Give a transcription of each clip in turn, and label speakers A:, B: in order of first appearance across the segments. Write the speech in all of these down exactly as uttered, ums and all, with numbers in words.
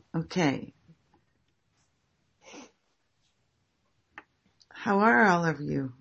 A: Okay. How are all of you?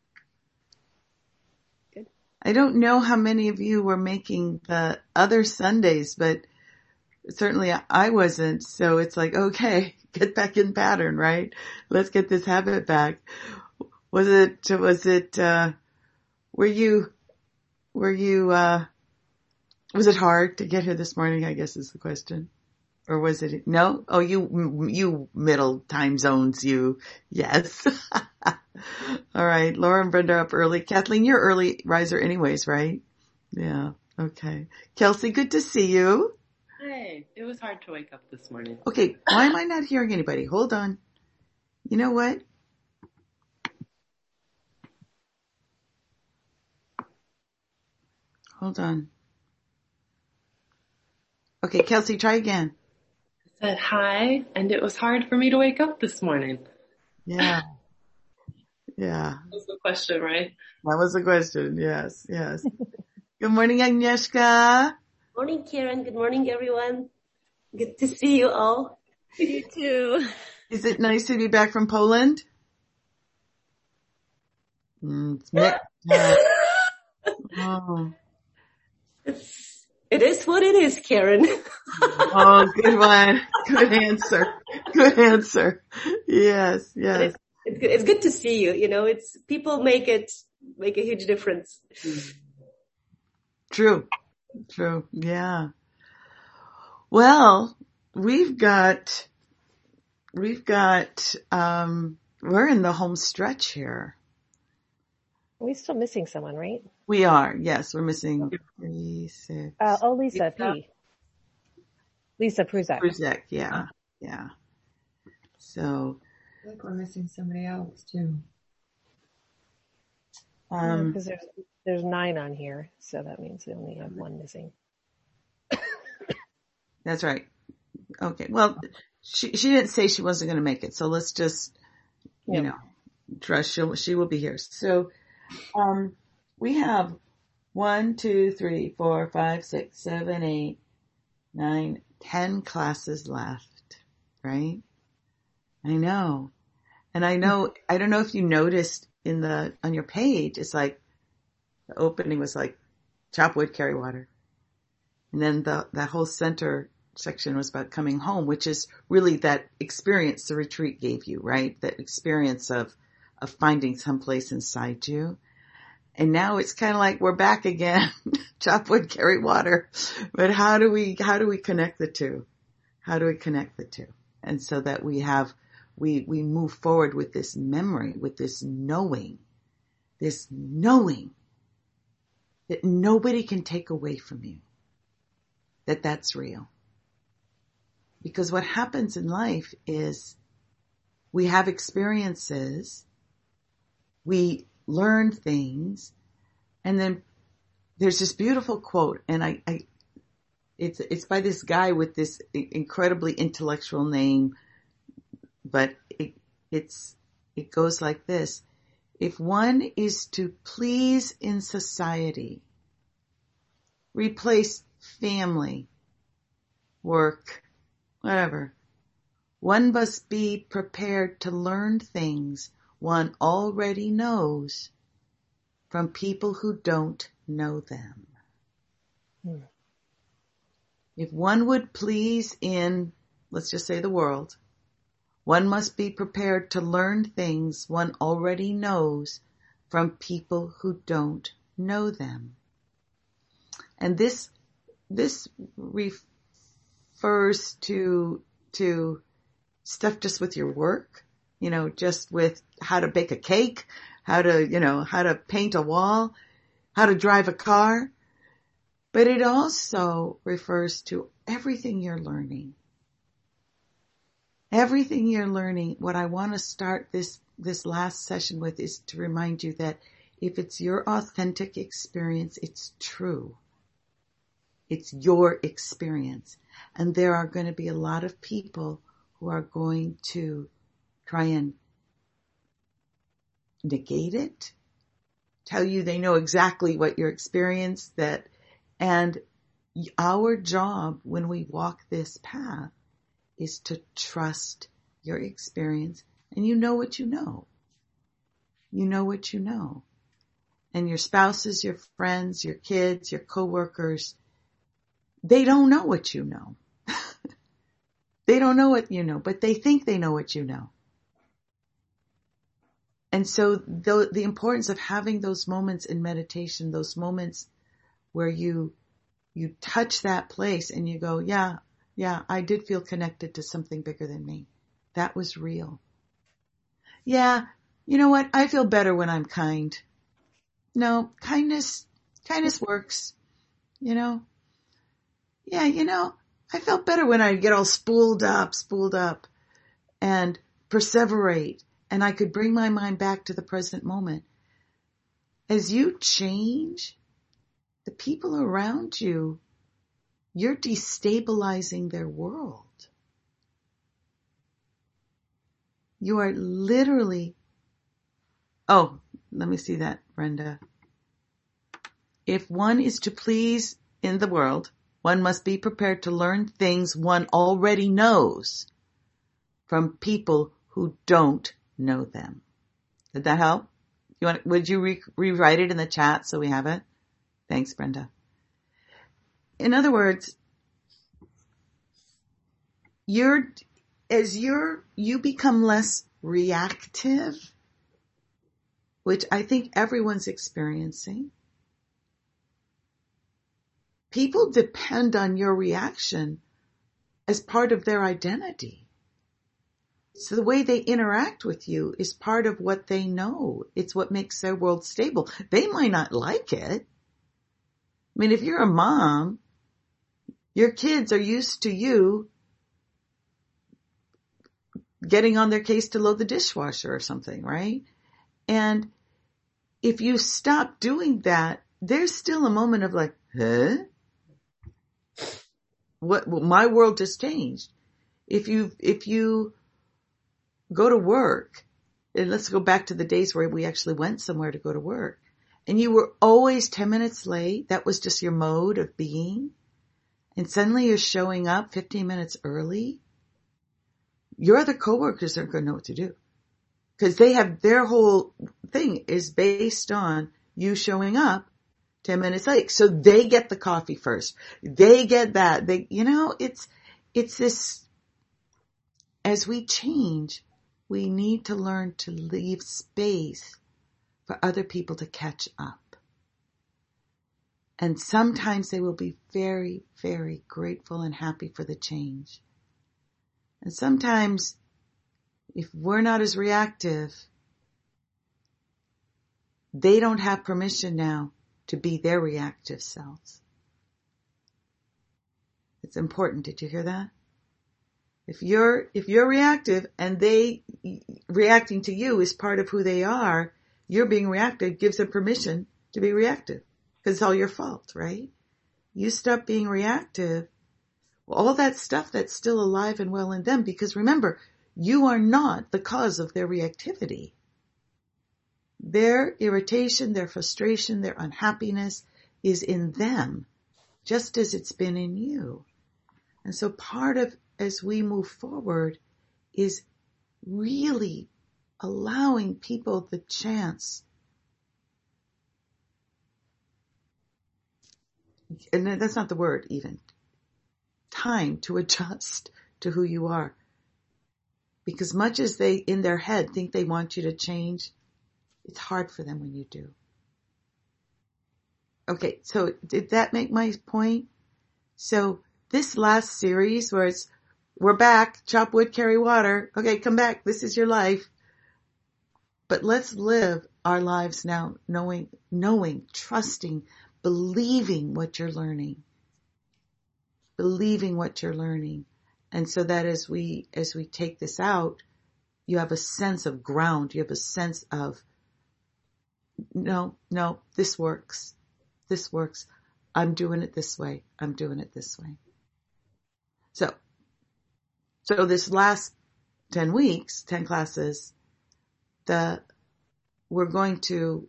B: Good.
A: I don't know how many of you were making the other Sundays, but certainly I wasn't. So it's like, okay, get back in pattern, right? Let's get this habit back. Was it, was it, uh, were you, were you, uh, was it hard to get here this morning? I guess is the question. Or was it, no? Oh, you, you middle time zones, you, yes. All right. Laura and Brenda are up early. Kathleen, you're early riser anyways, right? Yeah. Okay. Kelsey, good to see you.
B: Hey, it was hard to wake up this morning.
A: Okay. Why am I not hearing anybody? Hold on. You know what? Hold on. Okay. Kelsey, try again.
B: I said hi, and it was hard for me to wake up this morning.
A: Yeah. Yeah.
B: That was the question, right?
A: That was the question. Yes. Yes. Good morning, Agnieszka.
C: Morning, Karen. Good morning, everyone. Good to see you all.
D: You too.
A: Is it nice to be back from Poland? Mm, it's mixed. Yeah. Oh.
C: It's, it is what it is, Karen.
A: Oh, good one. Good answer. Good answer. Yes, yes.
C: It's, it's good. It's good to see you. You know, it's people make it make a huge difference.
A: True. True. Yeah. Well, we've got we've got um we're in the home stretch here.
D: We're still missing someone, right?
A: We are. Yes, we're missing three, six.
D: Uh, oh, Lisa P. Lisa Pruzak.
A: Pruzak, yeah. Yeah. So
E: I feel like we're missing somebody else too.
A: Um,
D: because there's there's nine on here, so that means we only have one missing.
A: That's right. Okay. Well, she she didn't say she wasn't going to make it, so let's just you
D: Yep.
A: know trust she she will be here. So, um, we have one, two, three, four, five, six, seven, eight, nine, ten classes left. Right? I know, and I know. I don't know if you noticed in the on your page. It's like the opening was like chop wood, carry water, and then the that whole center section was about coming home, which is really that experience the retreat gave you, right? That experience of, of finding someplace inside you. And now it's kind of like we're back again, chop wood, carry water. But how do we, how do we connect the two? How do we connect the two? And so that we have, we, we move forward with this memory, with this knowing, this knowing that nobody can take away from you, that that's real. Because what happens in life is we have experiences, we learn things, and then there's this beautiful quote, and I, I it's it's by this guy with this incredibly intellectual name, but it it's it goes like this: if one is to please in society, replace family, work, whatever, one must be prepared to learn things one already knows from people who don't know them.
D: Hmm.
A: If one would please in, let's just say the world, one must be prepared to learn things one already knows from people who don't know them. And this, this refers to, to stuff just with your work, you know, just with how to bake a cake, how to, you know, how to paint a wall, how to drive a car. But it also refers to everything you're learning. Everything you're learning. What I want to start this, this last session with is to remind you that if it's your authentic experience, it's true. It's your experience. And there are going to be a lot of people who are going to try and negate it, tell you they know exactly what your experience that, and our job when we walk this path is to trust your experience, and you know what you know. You know what you know. And your spouses, your friends, your kids, your coworkers, they don't know what you know. They don't know what you know, but they think they know what you know. And so the, the importance of having those moments in meditation, those moments where you, you touch that place and you go, yeah, yeah, I did feel connected to something bigger than me. That was real. Yeah, you know what? I feel better when I'm kind. No, kindness, kindness works, you know? Yeah, you know, I felt better when I get all spooled up, spooled up and perseverate, and I could bring my mind back to the present moment. As you change, the people around you, you're destabilizing their world. You are literally, oh, let me see that, Brenda. If one is to please in the world, one must be prepared to learn things one already knows from people who don't know them. Did that help? You want? Would you re- rewrite it in the chat so we have it? Thanks, Brenda. In other words, you're as you're you become less reactive, which I think everyone's experiencing. People depend on your reaction as part of their identity. So the way they interact with you is part of what they know. It's what makes their world stable. They might not like it. I mean, if you're a mom, your kids are used to you getting on their case to load the dishwasher or something, right? And if you stop doing that, there's still a moment of like, huh? What, well, my world just changed. If you, if you go to work, and let's go back to the days where we actually went somewhere to go to work, and you were always ten minutes late, that was just your mode of being, and suddenly you're showing up fifteen minutes early, your other coworkers aren't going to know what to do. Because they have, their whole thing is based on you showing up ten minutes late. So they get the coffee first. They get that. They, you know, it's, it's this, as we change, we need to learn to leave space for other people to catch up. And sometimes they will be very, very grateful and happy for the change. And sometimes if we're not as reactive, they don't have permission now to be their reactive selves. It's important. Did you hear that? If you're, if you're reactive and they reacting to you is part of who they are, you're being reactive gives them permission to be reactive because it's all your fault, right? You stop being reactive. Well, all that stuff that's still alive and well in them, because remember, you are not the cause of their reactivity. Their irritation, their frustration, their unhappiness is in them, just as it's been in you. And so part of, as we move forward, is really allowing people the chance, and that's not the word even, time to adjust to who you are. Because much as they, in their head, think they want you to change, it's hard for them when you do. Okay, so did that make my point? So this last series where it's, we're back, chop wood, carry water. Okay, come back. This is your life. But let's live our lives now knowing, knowing, trusting, believing what you're learning. Believing what you're learning. And so that as we, as we take this out, you have a sense of ground. You have a sense of, no, no, this works. This works. I'm doing it this way. I'm doing it this way. So, so this last ten weeks, ten classes, the, we're going to,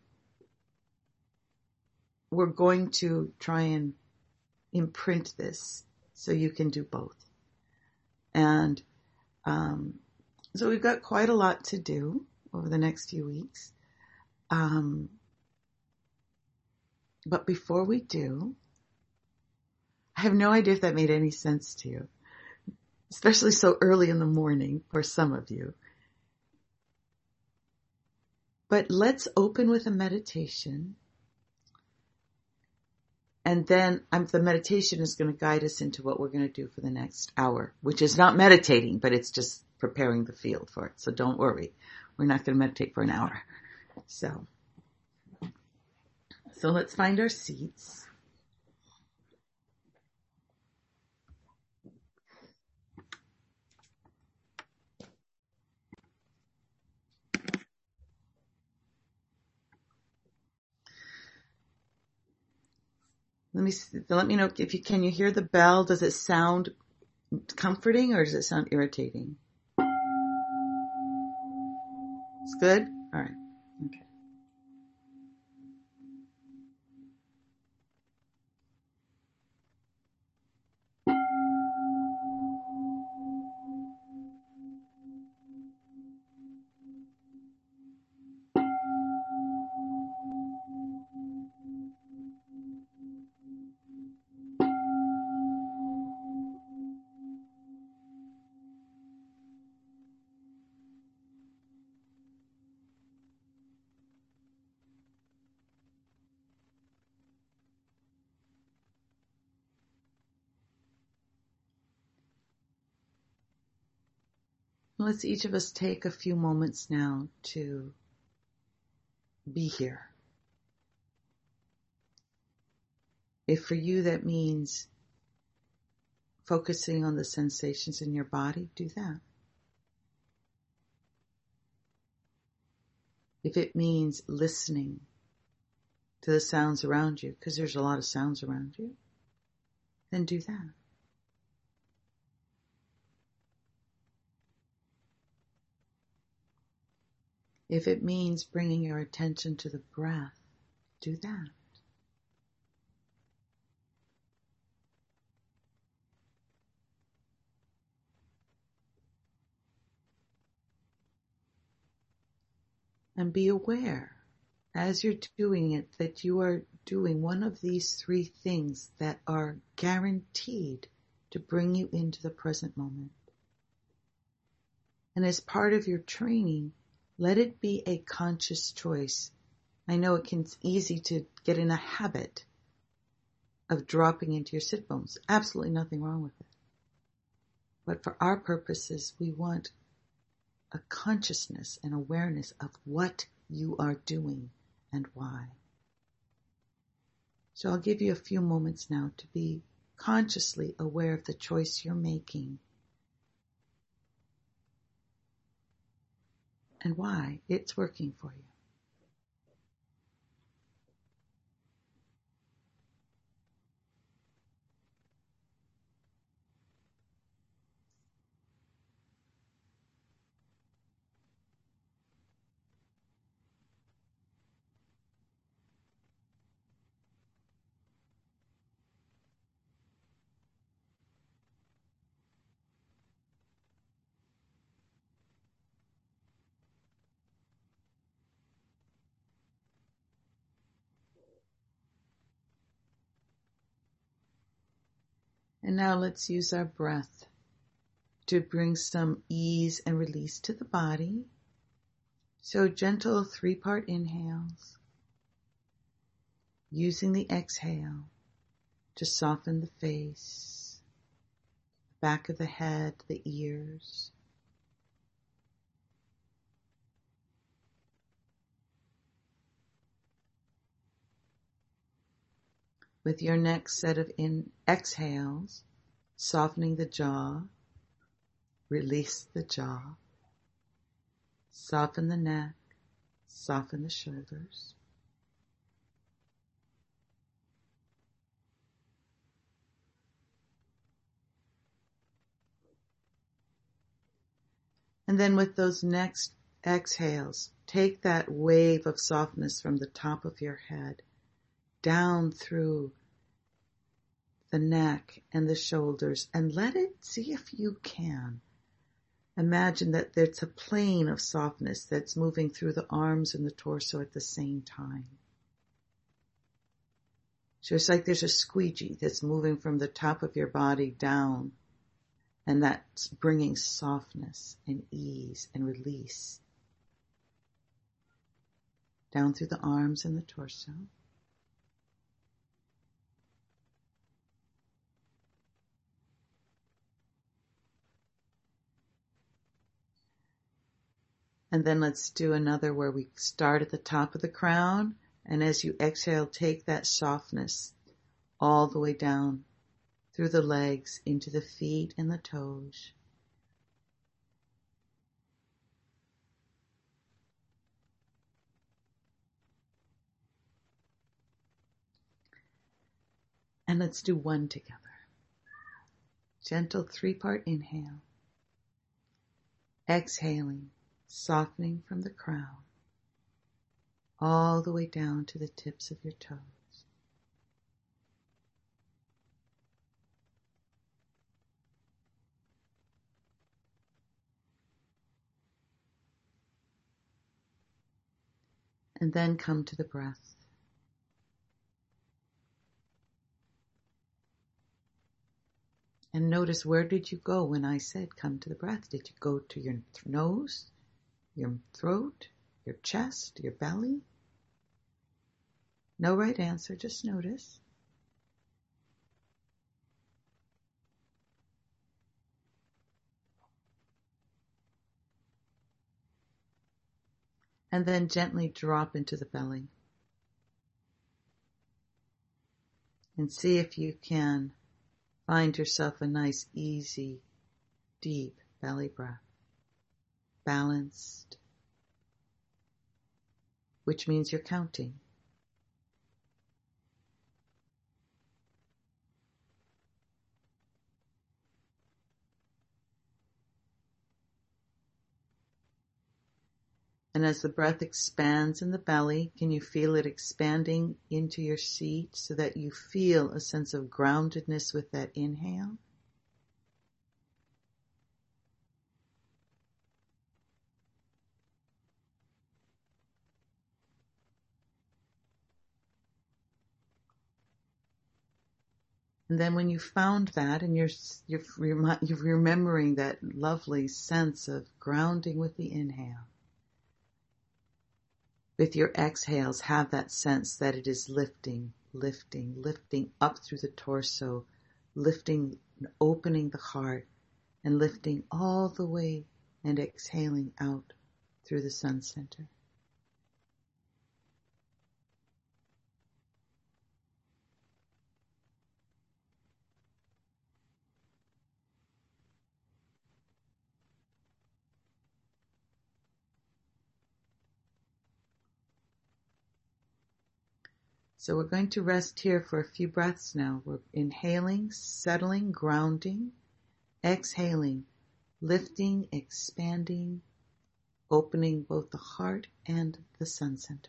A: we're going to try and imprint this so you can do both. And um, so we've got quite a lot to do over the next few weeks. Um, but before we do, I have no idea if that made any sense to you, especially so early in the morning for some of you. But let's open with a meditation. And then um, the meditation is going to guide us into what we're going to do for the next hour, which is not meditating, but it's just preparing the field for it. So don't worry. We're not going to meditate for an hour. So, so let's find our seats. Let me let me know if you can you hear the bell. Does it sound comforting or does it sound irritating? It's good? All right. Okay. Let's each of us take a few moments now to be here. If for you that means focusing on the sensations in your body, do that. If it means listening to the sounds around you, because there's a lot of sounds around you, then do that. If it means bringing your attention to the breath, do that. And be aware, as you're doing it, that you are doing one of these three things that are guaranteed to bring you into the present moment. And as part of your training, let it be a conscious choice. I know it can it's easy to get in a habit of dropping into your sit bones. Absolutely nothing wrong with it. But for our purposes, we want a consciousness and awareness of what you are doing and why. So I'll give you a few moments now to be consciously aware of the choice you're making and why it's working for you. And now let's use our breath to bring some ease and release to the body. So gentle three-part inhales, using the exhale to soften the face, the back of the head, the ears. With your next set of in exhales, softening the jaw, release the jaw, soften the neck, soften the shoulders. And then with those next exhales, take that wave of softness from the top of your head down through the neck and the shoulders, and let it, see if you can. Imagine that there's a plane of softness that's moving through the arms and the torso at the same time. So it's like there's a squeegee that's moving from the top of your body down, and that's bringing softness and ease and release down through the arms and the torso. And then let's do another where we start at the top of the crown, and as you exhale, take that softness all the way down through the legs into the feet and the toes. And let's do one together. Gentle three-part inhale. Exhaling, softening from the crown, all the way down to the tips of your toes. And then come to the breath. And notice, where did you go when I said come to the breath? Did you go to your nose, your throat, your chest, your belly? No right answer, just notice. And then gently drop into the belly. And see if you can find yourself a nice, easy, deep belly breath. Balanced, which means you're counting. And as the breath expands in the belly, can you feel it expanding into your seat so that you feel a sense of groundedness with that inhale? And then when you found that and you're, you're, you're remembering that lovely sense of grounding with the inhale, with your exhales, have that sense that it is lifting, lifting, lifting up through the torso, lifting, opening the heart, and lifting all the way and exhaling out through the sun center. So we're going to rest here for a few breaths now. We're inhaling, settling, grounding, exhaling, lifting, expanding, opening both the heart and the sun center.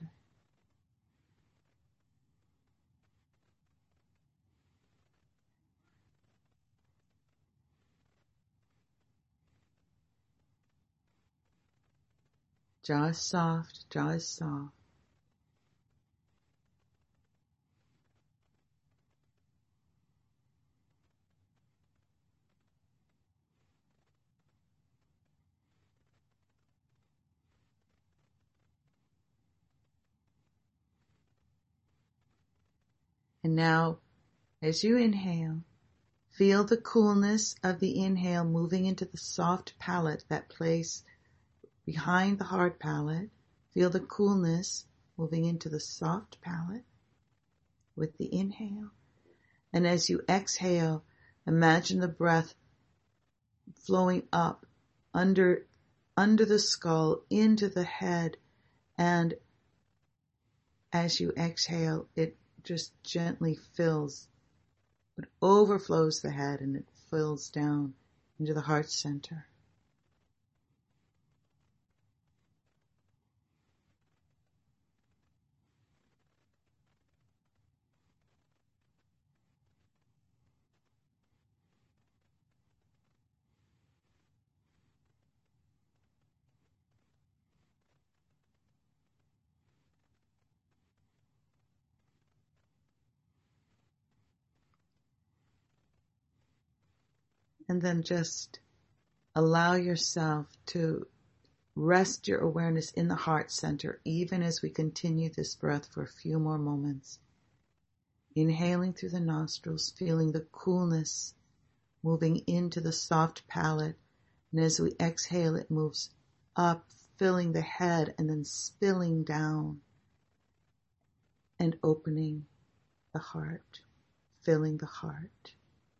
A: Jaw is soft, jaw is soft. And now, as you inhale, feel the coolness of the inhale moving into the soft palate, that place behind the hard palate. Feel the coolness moving into the soft palate with the inhale. And as you exhale, imagine the breath flowing up under, under the skull, into the head. And as you exhale, it just gently fills, it overflows the head and it fills down into the heart center. And then just allow yourself to rest your awareness in the heart center, even as we continue this breath for a few more moments. Inhaling through the nostrils, feeling the coolness moving into the soft palate. And as we exhale, it moves up, filling the head and then spilling down and opening the heart, filling the heart.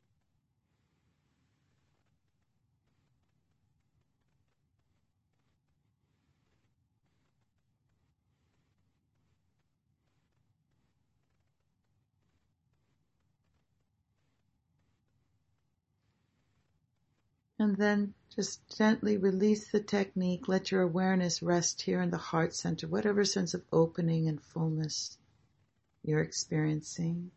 A: And then just gently release the technique. Let your awareness rest here in the heart center, whatever sense of opening and fullness you're experiencing.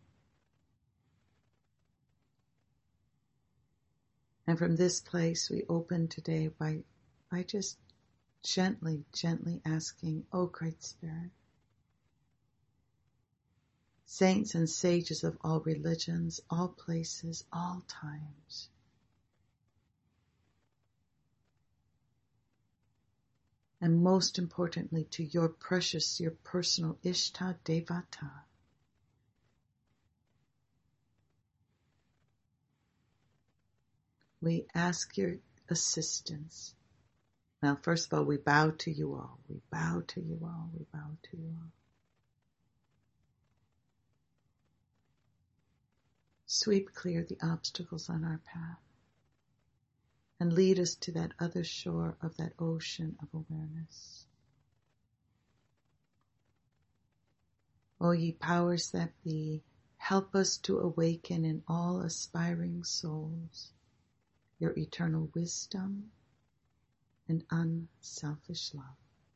A: And from this place, we open today by, by just gently, gently asking, "Oh, Great Spirit, saints and sages of all religions, all places, all times, and most importantly, to your precious, your personal Ishta Devata, we ask your assistance." Now, first of all, we bow to you all. We bow to you all. We bow to you all. Sweep clear the obstacles on our path and lead us to that other shore of that ocean of awareness. O ye powers that be, help us to awaken in all aspiring souls your eternal wisdom and unselfish love.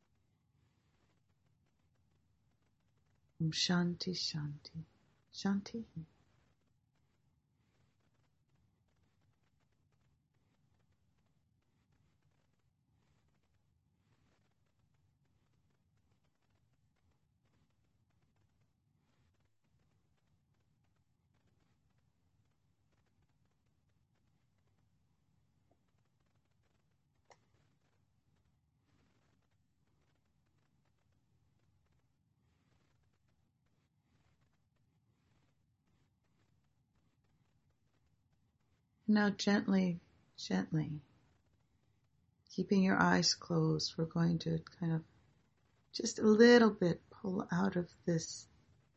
A: Om Shanti Shanti Shanti. Now gently, gently, keeping your eyes closed, we're going to kind of just a little bit pull out of this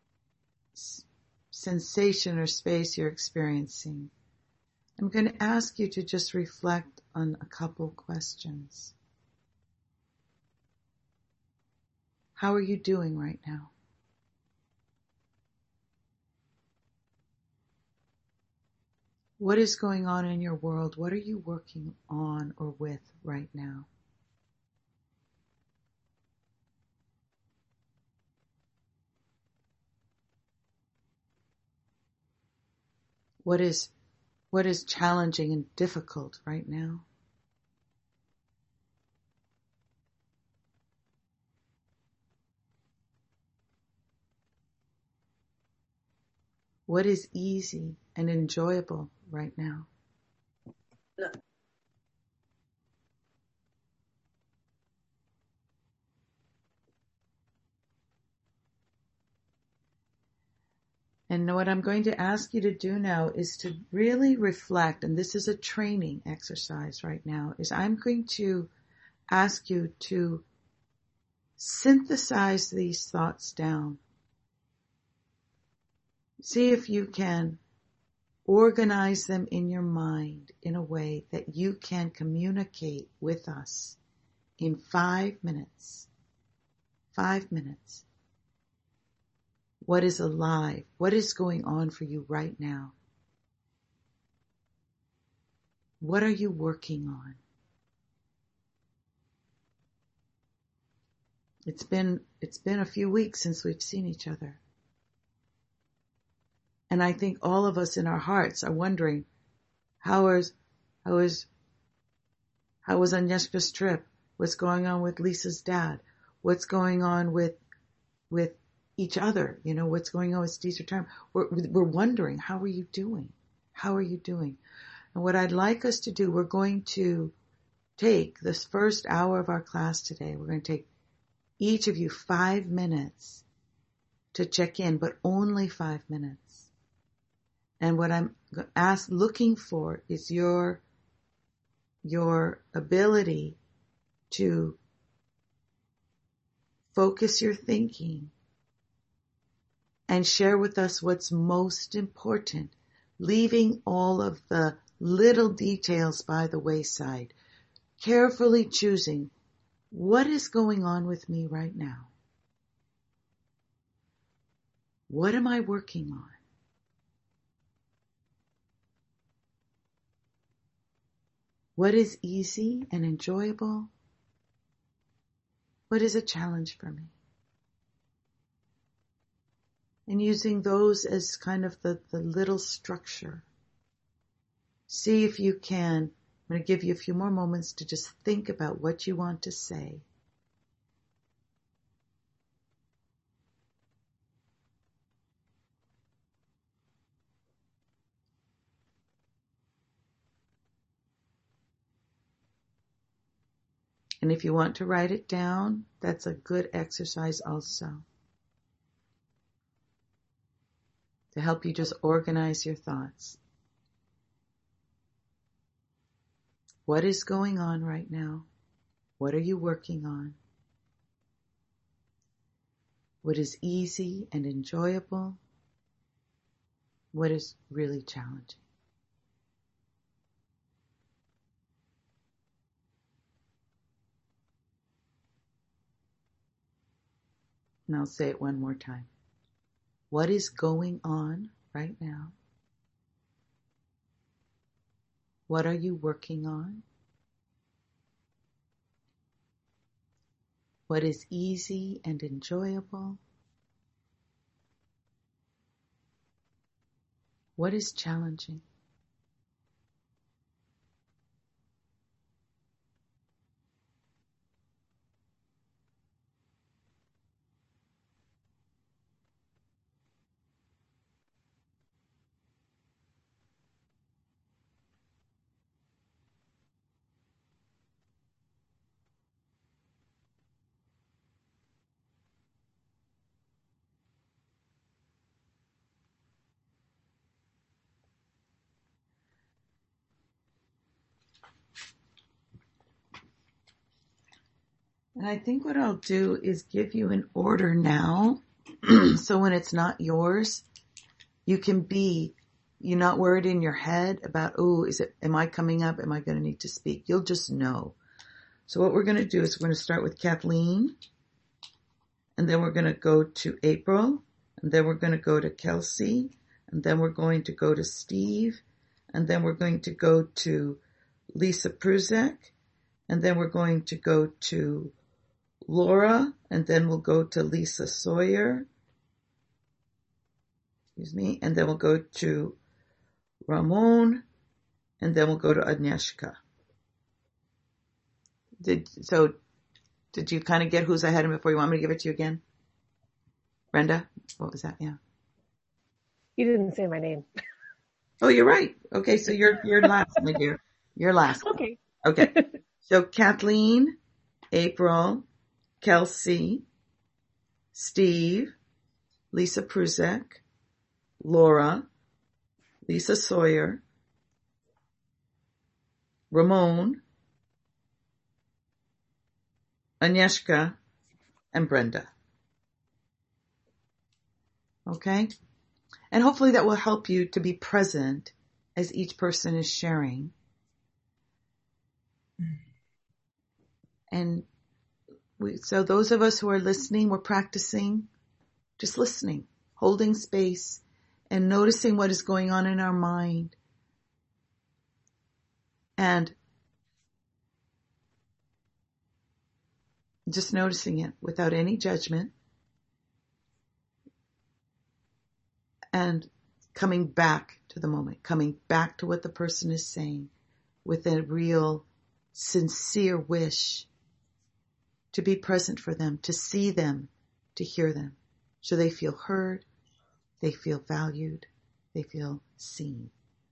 A: sensation or space you're experiencing. I'm going to ask you to just reflect on a couple questions. How are you doing right now? What is going on in your world? What are you working on or with right now? What is, what is challenging and difficult right now? What is easy and enjoyable right now?
C: No.
A: And what I'm going to ask you to do now is to really reflect, and this is a training exercise right now, is I'm going to ask you to synthesize these thoughts down. See if you can organize them in your mind in a way that you can communicate with us in five minutes. Five minutes. What is alive? What is going on for you right now? What are you working on? It's been, it's been a few weeks since we've seen each other. And I think all of us in our hearts are wondering, how is, how is, how was Agnieszka's trip? What's going on with Lisa's dad? What's going on with, with each other? You know, what's going on with Steve's retirement? We're, we're wondering, how are you doing? How are you doing? And what I'd like us to do, we're going to take this first hour of our class today. We're going to take each of you five minutes to check in, but only five minutes. And what I'm ask, looking for is your, your ability to focus your thinking and share with us what's most important, leaving all of the little details by the wayside, carefully choosing what is going on with me right now. What am I working on? What is easy and enjoyable? What is a challenge for me? And using those as kind of the, the little structure. See if you can, I'm going to give you a few more moments to just think about what you want to say. And if you want to write it down, that's a good exercise also, to help you just organize your thoughts. What is going on right now? What are you working on? What is easy and enjoyable? What is really challenging? And I'll say it one more time. What is going on right now? What are you working on? What is easy and enjoyable? What is challenging? And I think what I'll do is give you an order now. So when it's not yours, you can be, you're not worried in your head about, oh, is it, am I coming up? Am I going to need to speak? You'll just know. So what we're going to do is we're going to start with Kathleen, and then we're going to go to April, and then we're going to go to Kelsey, and then we're going to go to Steve, and then we're going to go to Lisa Pruzek, and then we're going to go to Laura, and then we'll go to Lisa Sawyer, excuse me, and then we'll go to Ramon, and then we'll go to Agnieszka. Did, so, did you kind of get who's ahead of me before you want me to give it to you again? Brenda? What was that? Yeah.
D: You didn't say my name.
A: Oh, you're right. Okay, so you're, you're last, my dear. You're last.
D: Okay.
A: Okay. So Kathleen, April, Kelsey, Steve, Lisa Pruzek, Laura, Lisa Sawyer, Ramon, Agnieszka, and Brenda. Okay? And hopefully that will help you to be present as each person is sharing. And we, so those of us who are listening, we're practicing just listening, holding space, and noticing what is going on in our mind. And just noticing it without any judgment. And coming back to the moment, coming back to what the person is saying with a real sincere wish to be present for them, to see them, to hear them, so they feel heard, they feel valued, they feel seen.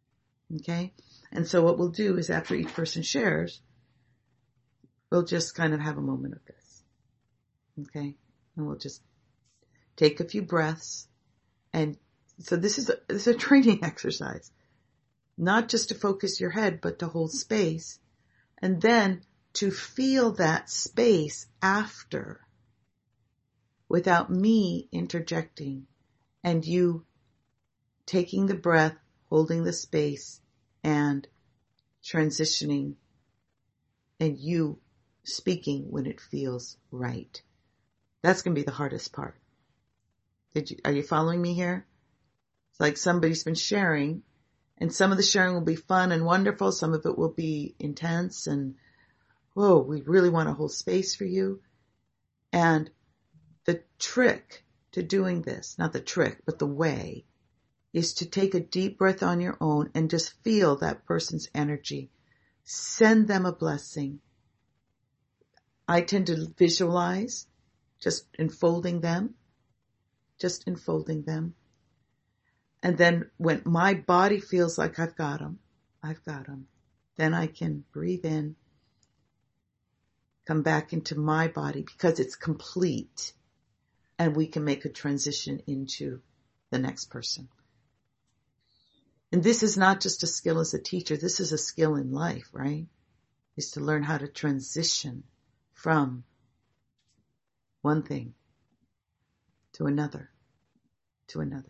A: Okay. And so what we'll do is after each person shares, we'll just kind of have a moment of this. Okay. And we'll just take a few breaths. And so this is a, this is a training exercise, not just to focus your head, but to hold space and then to feel that space after without me interjecting and you taking the breath, holding the space and transitioning and you speaking when it feels right. That's going to be the hardest part. Did you, are you following me here? It's like somebody's been sharing and some of the sharing will be fun and wonderful. Some of it will be intense and, whoa, we really want to hold space for you. And the trick to doing this, not the trick, but the way, is to take a deep breath on your own and just feel that person's energy. Send them a blessing. I tend to visualize just enfolding them, just enfolding them. And then when my body feels like I've got them, I've got them, then I can breathe in, come back into my body because it's complete and we can make a transition into the next person. And this is not just a skill as a teacher. This is a skill in life, right? Is to learn how to transition from one thing to another, to another.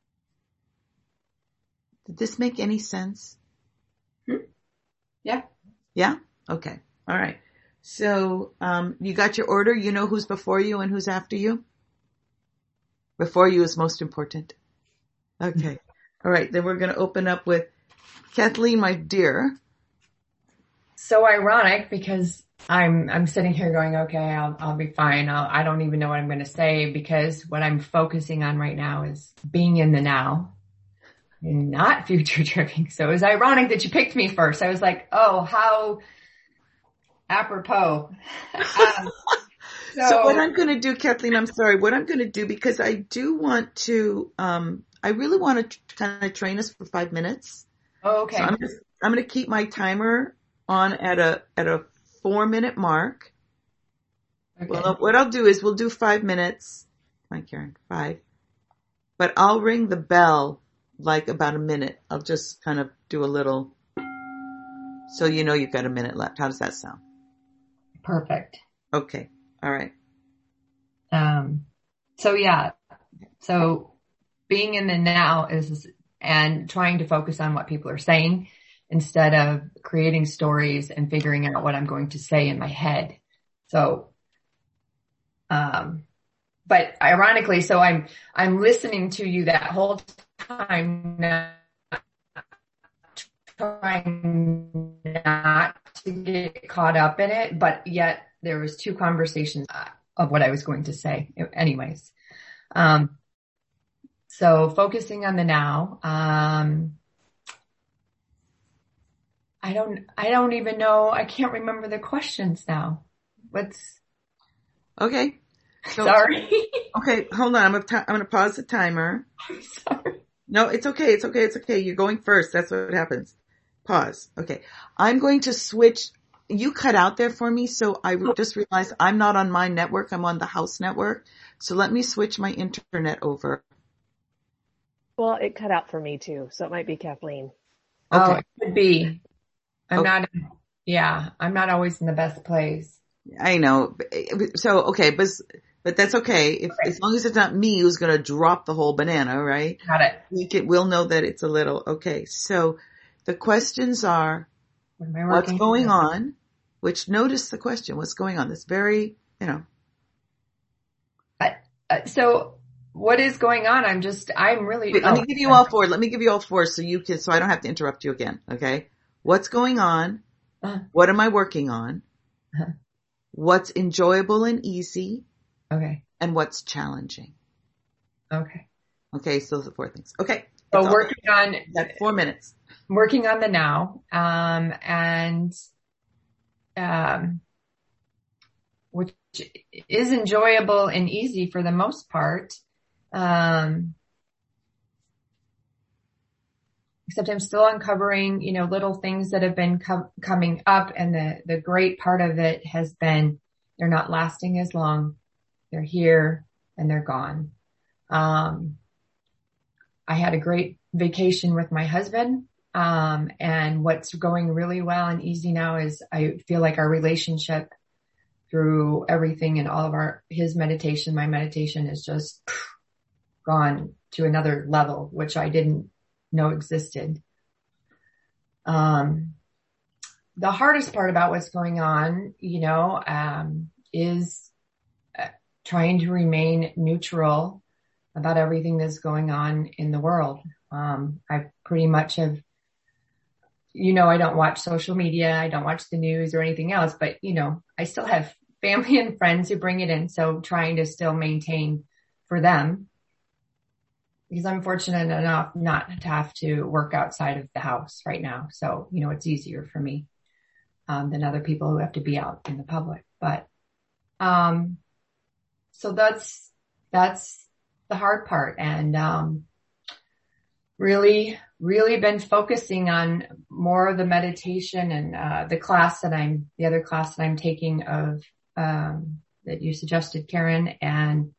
A: Did this make any sense?
C: Hmm. Yeah.
A: Yeah? Okay. All right. So, um, you got your order. You know who's before you and who's after you? Before you is most important. Okay. All right. Then we're going to open up with Kathleen, my dear.
E: So ironic because I'm, I'm sitting here going, okay, I'll, I'll be fine. I'll, I don't even know what I'm going to say because what I'm focusing on right now is being in the now and not future tripping. So it was ironic that you picked me first. I was like, oh, how apropos. Um,
A: so, so what I'm going to do, Kathleen, I'm sorry, what I'm going to do, because I do want to, um, I really want to kind of train us for five minutes.
E: Oh, okay.
A: So I'm just, I'm going to keep my timer on at a, at a four minute mark. Okay. Well, what I'll do is we'll do five minutes. Come on, Karen, five. But I'll ring the bell like about a minute. I'll just kind of do a little, so you know you've got a minute left. How does that sound?
E: Perfect.
A: Okay. All right.
E: Um, so yeah, so being in the now is, and trying to focus on what people are saying instead of creating stories and figuring out what I'm going to say in my head. So, um, but ironically, so I'm, I'm listening to you that whole time now, trying not to get caught up in it, but yet there was two conversations of what I was going to say anyways. Um, so focusing on the now, um, I don't, I don't even know. I can't remember the questions now. What's
A: okay? So,
E: sorry.
A: Okay, hold on. I'm gonna, t- I'm gonna pause the timer.
E: I'm sorry.
A: No, it's okay. It's okay. It's okay. You're going first. That's what happens. Pause. Okay. I'm going to switch. You cut out there for me. So I just realized I'm not on my network. I'm on the house network. So let me switch my internet over.
D: Well, it cut out for me too. So it might be Kathleen.
E: Okay. Oh,
A: Okay.
E: it could be. I'm
A: Okay.
E: not, yeah, I'm not always in the best place.
A: I know. So, okay, but, but that's okay. If,
E: Okay.
A: as long as it's not me who's going to drop the whole banana, right?
E: Got it.
A: We can, we'll know that it's a little, okay. So the questions are,
E: What am I
A: what's
E: working
A: going on? Which notice the question, what's going on? That's very, you know.
E: Uh, uh, so what is going on? I'm just, I'm really.
A: Wait, let
E: oh,
A: me give you all four. Let me give you all four so you can, so I don't have to interrupt you again. Okay. What's going on?
E: Uh,
A: What am I working on?
E: uh,
A: What's enjoyable and easy?
E: okay.
A: And what's challenging?
E: Okay.
A: Okay. So those are four things. Okay.
E: So
A: That's
E: working
A: all.
E: on,
A: That's four minutes.
E: working on the now, um, and, um, which is enjoyable and easy for the most part. Um, except I'm still uncovering, you know, little things that have been com- coming up. And the, the great part of it has been they're not lasting as long. They're here and they're gone. Um, I had a great vacation with my husband. Um, and what's going really well and easy now is I feel like our relationship through everything and all of our, his meditation, my meditation is just gone to another level, which I didn't know existed. Um, the hardest part about what's going on, you know, um, is uh, trying to remain neutral about everything that's going on in the world. Um, I pretty much have, you know, I don't watch social media. I don't watch the news or anything else, but you know, I still have family and friends who bring it in. So trying to still maintain for them, because I'm fortunate enough not to have to work outside of the house right now. So, you know, it's easier for me, um, than other people who have to be out in the public. But, um, so that's, that's the hard part. And, um, really, really been focusing on more of the meditation and, uh, the class that I'm, the other class that I'm taking of, um, that you suggested, Karen, and,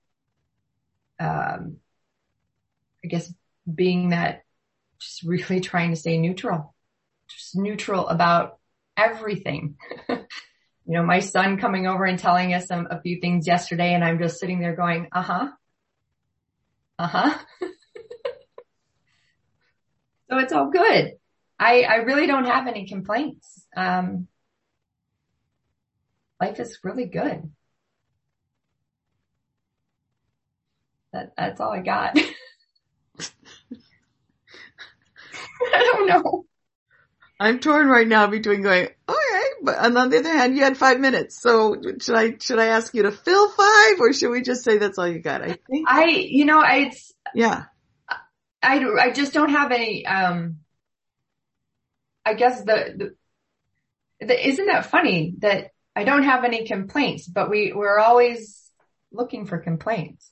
E: um, I guess being that just really trying to stay neutral, just neutral about everything. You know, my son coming over and telling us some, a few things yesterday, and I'm just sitting there going, uh-huh, uh-huh. So it's all good. I, I really don't have any complaints. Um, life is really good. That, that's all I got. I don't know.
A: I'm torn right now between going, all right, but on the other hand, you had five minutes. So should I, should I ask you to fill five, or should we just say that's all you got? I think.
E: I, you know, it's,
A: yeah.
E: I, I just don't have any, um, I guess the, the, the, isn't that funny that I don't have any complaints, but we, we're always looking for complaints.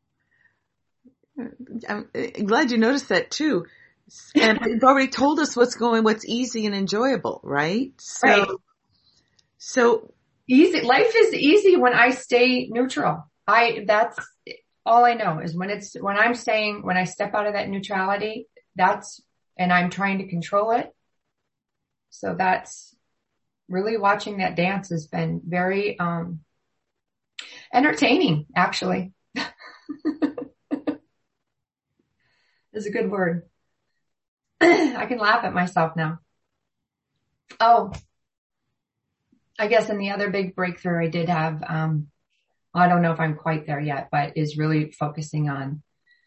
A: I'm glad you noticed that too. And you've already told us what's going, what's easy and enjoyable, right? So,
E: right.
A: So
E: easy. Life is easy when I stay neutral. I, that's all I know is when it's, when I'm staying, when I step out of that neutrality, that's, and I'm trying to control it. So that's really watching that dance has been very, um, entertaining, actually. Is a good word. I can laugh at myself now. Oh, I guess in the other big breakthrough I did have, um, I don't know if I'm quite there yet, but is really focusing on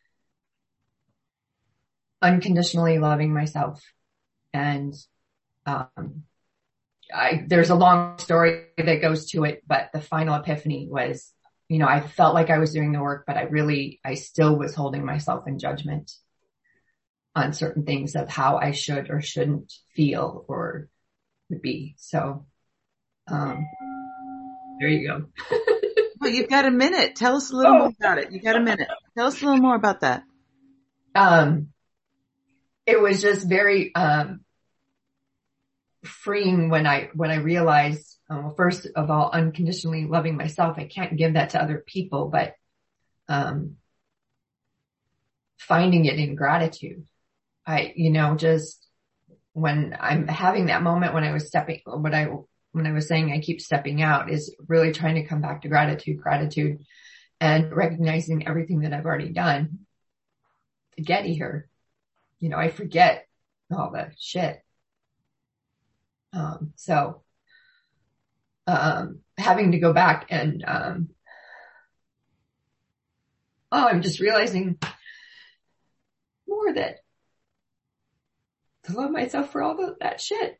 E: unconditionally loving myself. And, um, I, there's a long story that goes to it, but the final epiphany was, you know, I felt like I was doing the work, but I really, I still was holding myself in judgment on certain things of how I should or shouldn't feel or be. So, um, there you go.
A: Well, you've got a minute. Tell us a little
E: oh.
A: more about it. You got a minute. Tell us a little more about that.
E: Um, it was just very, um, freeing when I, when I realized, uh, well, first of all, unconditionally loving myself. I can't give that to other people, but, um, finding it in gratitude. I, you know, just when I'm having that moment when I was stepping, what I, when I was saying I keep stepping out is really trying to come back to gratitude, gratitude and recognizing everything that I've already done to get here. You know, I forget all the shit. Um, so, um, having to go back and, um, oh, I'm just realizing more that to love myself for all the, that shit.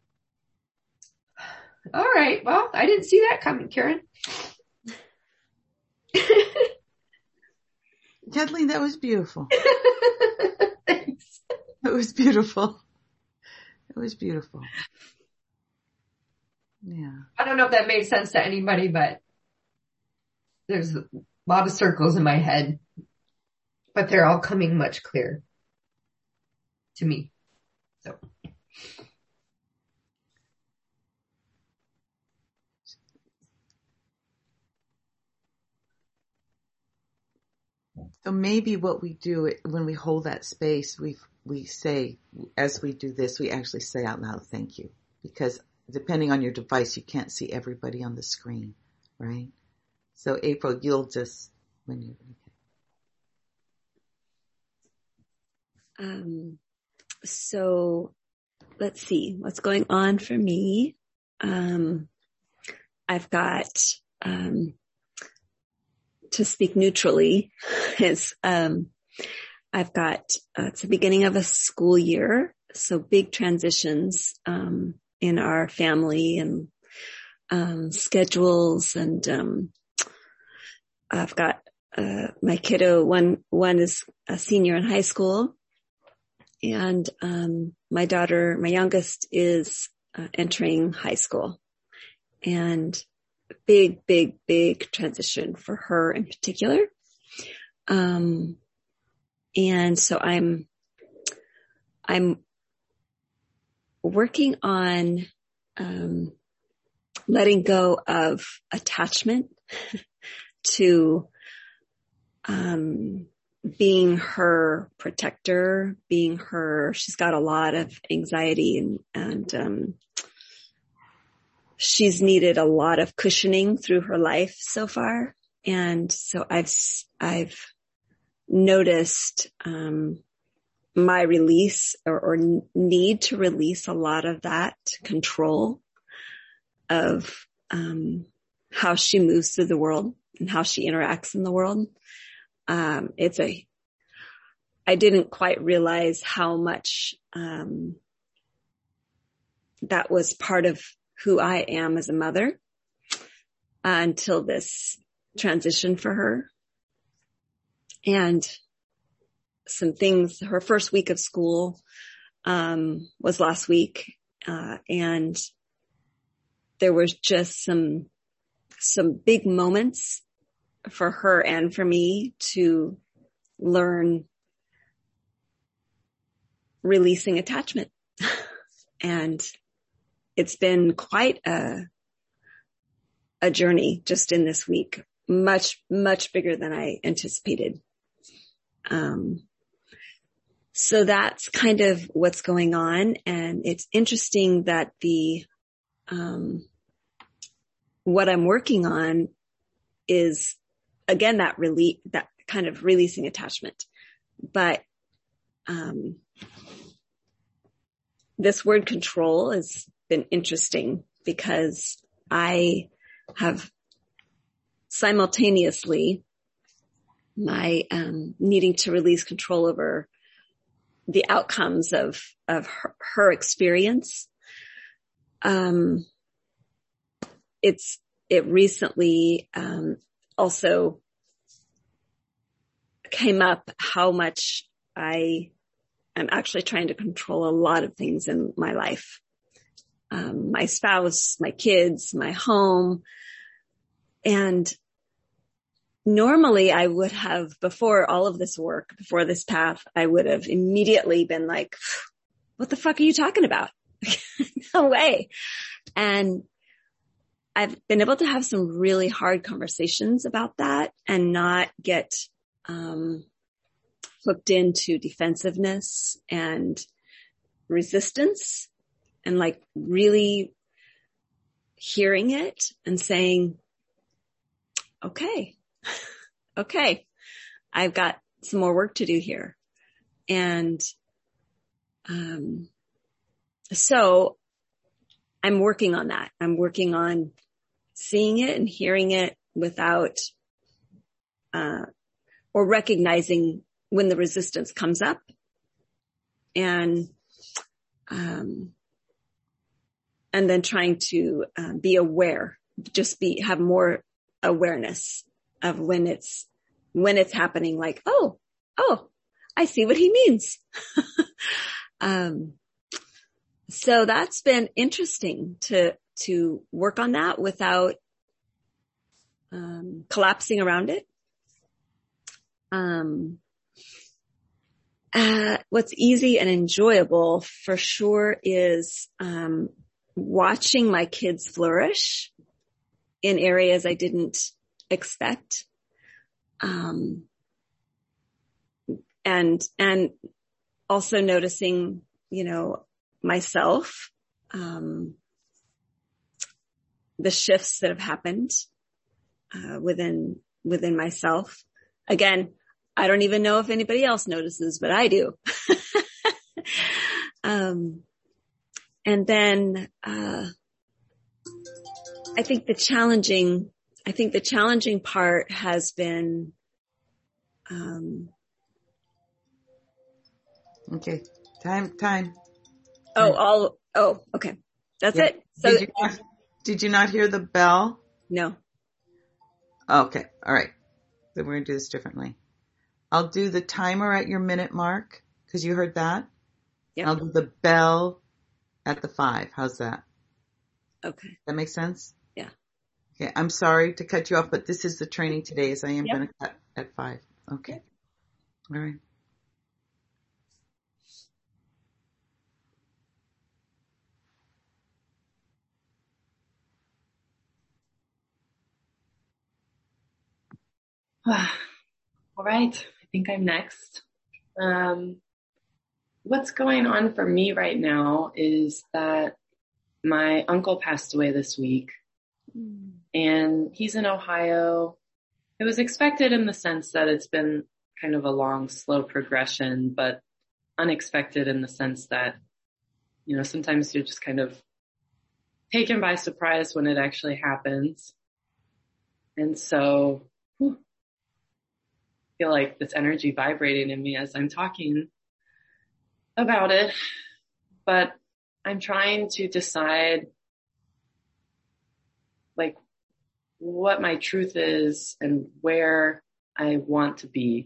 E: All right. Well, I didn't see that coming, Karen.
A: Kathleen, that was beautiful.
E: Thanks.
A: It was beautiful. It was beautiful. Yeah.
E: I don't know if that made sense to anybody, but there's a lot of circles in my head, but they're all coming much clearer to me. So.
A: So maybe what we do when we hold that space, we we say, as we do this, we actually say out loud, thank you. Because depending on your device, you can't see everybody on the screen, right? So April, you'll just, when you,
C: okay. Um, so let's see what's going on for me. Um, I've got, um, to speak neutrally is, um, I've got, uh, it's the beginning of a school year. So big transitions, um, in our family and, um, schedules. And, um, I've got, uh, my kiddo, one, one is a senior in high school, and, um, my daughter, my youngest is uh, entering high school, and big, big, big transition for her in particular. Um, and so I'm, I'm working on, um, letting go of attachment to, um, being her protector, being her, she's got a lot of anxiety and, and, um, she's needed a lot of cushioning through her life so far. And so I've, I've noticed, um, my release or, or need to release a lot of that control of, um, how she moves through the world and how she interacts in the world. Um, it's a, I didn't quite realize how much, um, that was part of who I am as a mother uh, until this transition for her. And some things, her first week of school, um, was last week. Uh, and there was just some, some big moments for her and for me to learn releasing attachment. And it's been quite a, a journey just in this week, much, much bigger than I anticipated. Um, so that's kind of what's going on. And it's interesting that the, um, what I'm working on is again, that release, that kind of releasing attachment. But, um, this word control has been interesting because I have simultaneously my, um, needing to release control over the outcomes of, of her, her experience. Um, it's, it recently, um, also came up how much I am actually trying to control a lot of things in my life. Um, my spouse, my kids, my home. And normally I would have, before all of this work, before this path, I would have immediately been like, what the fuck are you talking about? No way. And I've been able to have some really hard conversations about that and not get, um, hooked into defensiveness and resistance, and like really hearing it and saying, okay, okay, I've got some more work to do here. And, um, so I'm working on that. I'm working on seeing it and hearing it without, uh, or recognizing when the resistance comes up, and, um, and then trying to uh, be aware, just be, have more awareness of when it's, when it's happening, like, oh, oh, I see what he means. um, so that's been interesting to, to work on that without, um, collapsing around it. Um, uh, what's easy and enjoyable for sure is, um, watching my kids flourish in areas I didn't expect. Um, and, and also noticing, you know, myself, um, the shifts that have happened, uh, within, within myself. Again, I don't even know if anybody else notices, but I do. um, and then, uh, I think the challenging, I think the challenging part has been, um,
A: Okay. Time, time.
C: oh, all, oh, okay. That's
A: Yeah.
C: it. So,
A: Did you not, did you not hear the bell?
C: no.
A: Okay. All right. Then we're going to do this differently. I'll do the timer at your minute mark because you heard that.
C: Yep.
A: I'll do the bell at the five. How's that?
C: Okay.
A: That makes sense?
C: Yeah.
A: Okay. I'm sorry to cut you off, but this is the training today, so I am
C: Yep.
A: going to cut at five. Okay.
C: Yep.
A: All right.
B: All right. I think I'm next. Um, what's going on for me right now is that my uncle passed away this week, and he's in Ohio. It was expected in the sense that it's been kind of a long, slow progression, but unexpected in the sense that, you know, sometimes you're just kind of taken by surprise when it actually happens. And so, whew, I feel like this energy vibrating in me as I'm talking about it, but I'm trying to decide like what my truth is and where I want to be.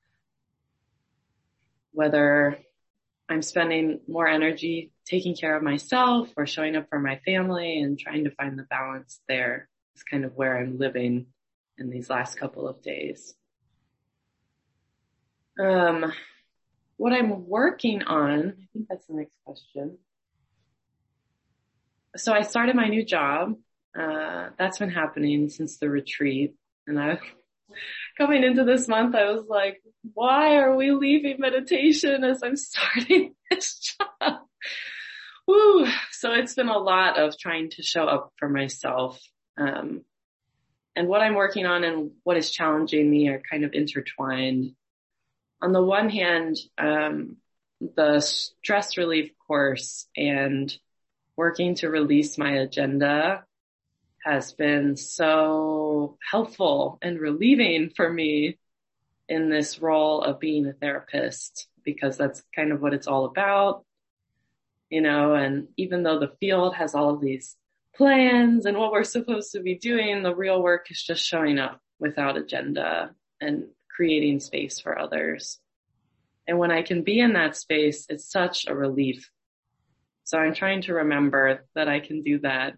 B: Whether I'm spending more energy taking care of myself or showing up for my family and trying to find the balance there is kind of where I'm living in these last couple of days. Um, what I'm working on, I think that's the next question. So I started my new job. Uh, that's been happening since the retreat. And I, coming into this month, I was like, why are we leaving meditation as I'm starting this job? Woo. So it's been a lot of trying to show up for myself. Um, and what I'm working on and what is challenging me are kind of intertwined. On the one hand, um, the stress relief course and working to release my agenda has been so helpful and relieving for me in this role of being a therapist, because that's kind of what it's all about, you know, and even though the field has all of these plans and what we're supposed to be doing, the real work is just showing up without agenda and creating space for others. And when I can be in that space, it's such a relief. So I'm trying to remember that I can do that.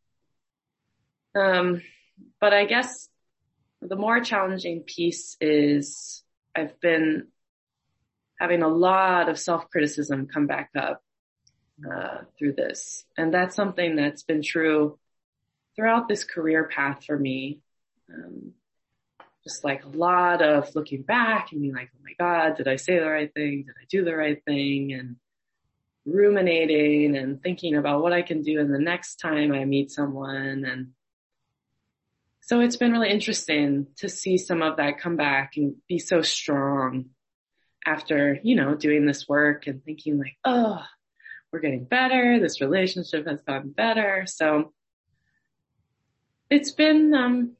B: Um, but I guess the more challenging piece is I've been having a lot of self-criticism come back up uh, through this. And that's something that's been true throughout this career path for me. Um, just like a lot of looking back and being like, oh my God, did I say the right thing? Did I do the right thing? And ruminating and thinking about what I can do in the next time I meet someone. And so it's been really interesting to see some of that come back and be so strong after, you know, doing this work and thinking like, oh, we're getting better. This relationship has gotten better. So it's been, um,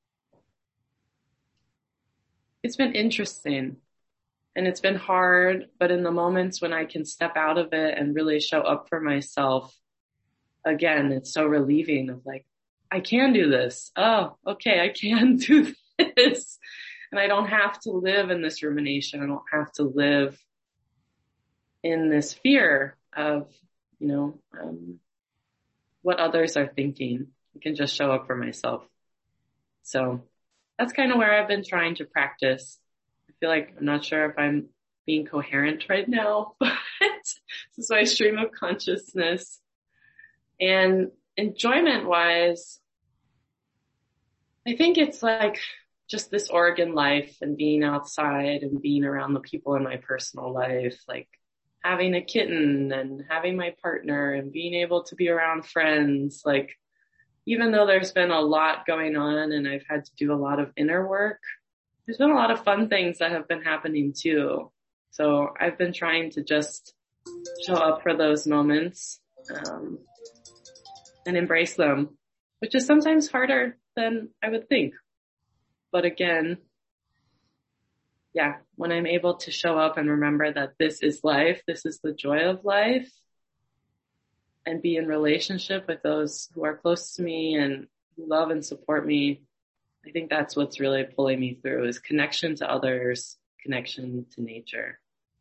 B: it's been interesting and it's been hard, but in the moments when I can step out of it and really show up for myself, again, it's so relieving of like, I can do this. Oh, okay. I can do this. And I don't have to live in this rumination. I don't have to live in this fear of, you know, um, what others are thinking. I can just show up for myself. So that's kind of where I've been trying to practice. I feel like I'm not sure if I'm being coherent right now, but this is my stream of consciousness. And enjoyment wise, I think it's like just this Oregon life and being outside and being around the people in my personal life, like having a kitten and having my partner and being able to be around friends. Like, even though there's been a lot going on and I've had to do a lot of inner work, there's been a lot of fun things that have been happening too. So I've been trying to just show up for those moments, um, and embrace them, which is sometimes harder than I would think. But again, yeah, when I'm able to show up and remember that this is life, this is the joy of life, and be in relationship with those who are close to me and who love and support me, I think that's what's really pulling me through, is connection to others, connection to nature.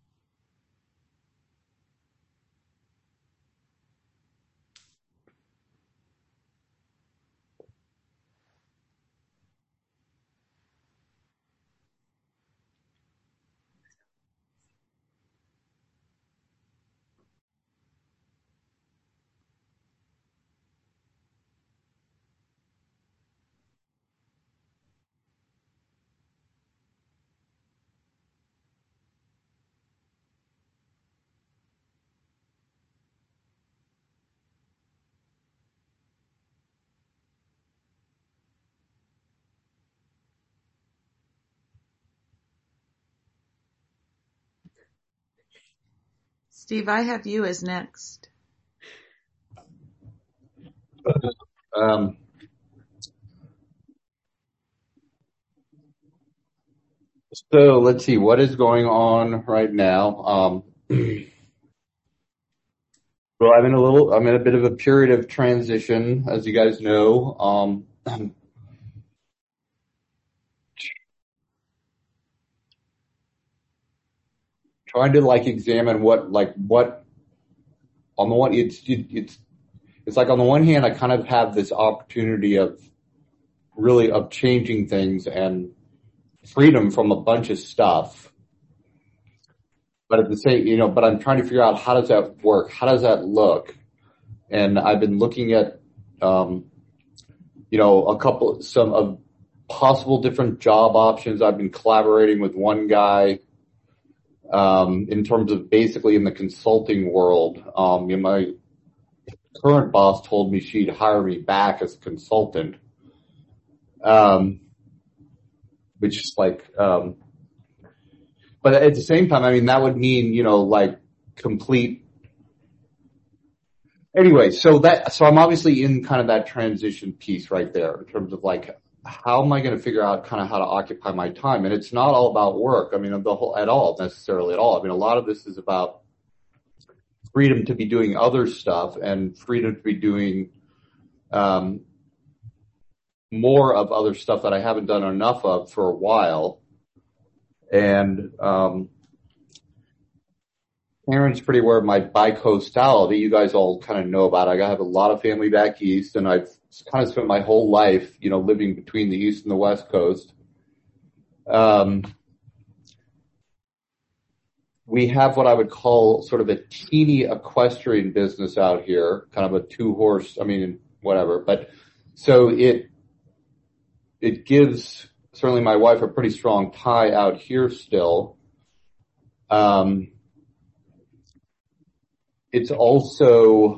A: Steve, I have you as next.
F: Um, so let's see, what is going on right now? Um, well, I'm in a little, I'm in a bit of a period of transition, as you guys know. Um, trying to like examine what, like what, on the one, it's, it, it's, it's like on the one hand, I kind of have this opportunity of really of changing things and freedom from a bunch of stuff. But at the same, you know, but I'm trying to figure out, how does that work? How does that look? And I've been looking at, um, you know, a couple, some of possible different job options. I've been collaborating with one guy, um, in terms of basically in the consulting world. Um, you know, my current boss told me she'd hire me back as a consultant. Um, which is like, um, but at the same time, I mean, that would mean, you know, like complete. Anyway, so that, so I'm obviously in kind of that transition piece right there in terms of like, how am I going to figure out kind of how to occupy my time? And it's not all about work. I mean, the whole, at all, necessarily at all. I mean, a lot of this is about freedom to be doing other stuff and freedom to be doing, um, more of other stuff that I haven't done enough of for a while. And, um, Karen's pretty aware of my bi-coastality. You guys all kind of know about it. I have a lot of family back east, and I've kind of spent my whole life, you know, living between the east and the west coast. Um, we have what I would call sort of a teeny equestrian business out here, kind of a two horse, I mean, whatever. But so it, it gives certainly my wife a pretty strong tie out here still. Um, it's also,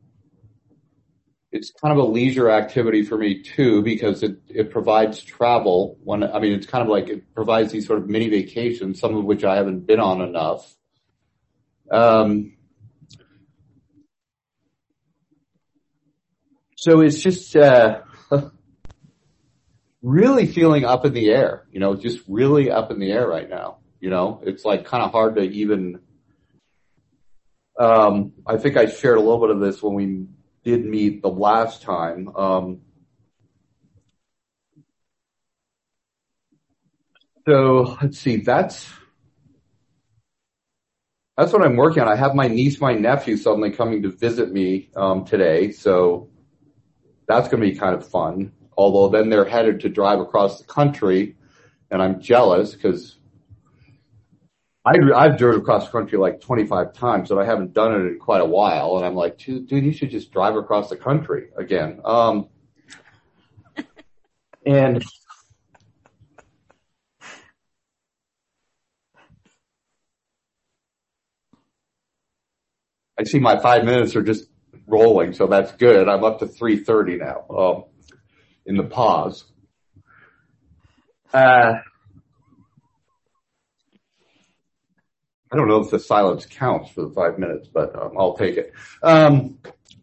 F: it's kind of a leisure activity for me too, because it, it provides travel when, I mean, it's kind of like it provides these sort of mini vacations, some of which I haven't been on enough. Um, so it's just, uh, really feeling up in the air, you know, just really up in the air right now. You know, it's like kind of hard to even, um, I think I shared a little bit of this when we did meet the last time. Um, so let's see, that's, that's what I'm working on. I have my niece, my nephew suddenly coming to visit me, um, today. So that's going to be kind of fun. Although then they're headed to drive across the country, and I'm jealous because I, I've driven across the country like twenty-five times, but I haven't done it in quite a while. And I'm like, dude, you should just drive across the country again. Um, and I see my five minutes are just rolling, so that's good. I'm up to three thirty now, um, in the pause. Uh, I don't know if the silence counts for the five minutes, but um, I'll take it. Um,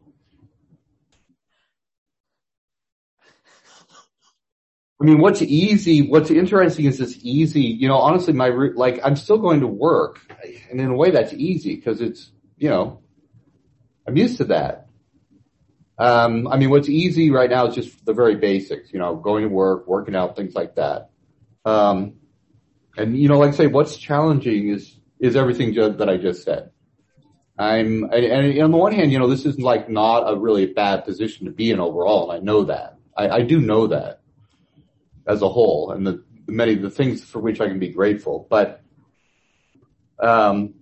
F: I mean, what's easy, what's interesting is this easy, you know, honestly, my, like, I'm still going to work, and in a way that's easy because it's, you know, I'm used to that. Um, I mean, what's easy right now is just the very basics, you know, going to work, working out, things like that. Um, and, you know, like I say, what's challenging is, is everything just, that I just said. I'm, and, and on the one hand, you know, this is like not a really bad position to be in overall, and I know that. I, I do know that as a whole, and the, the many, the things for which I can be grateful. But, um,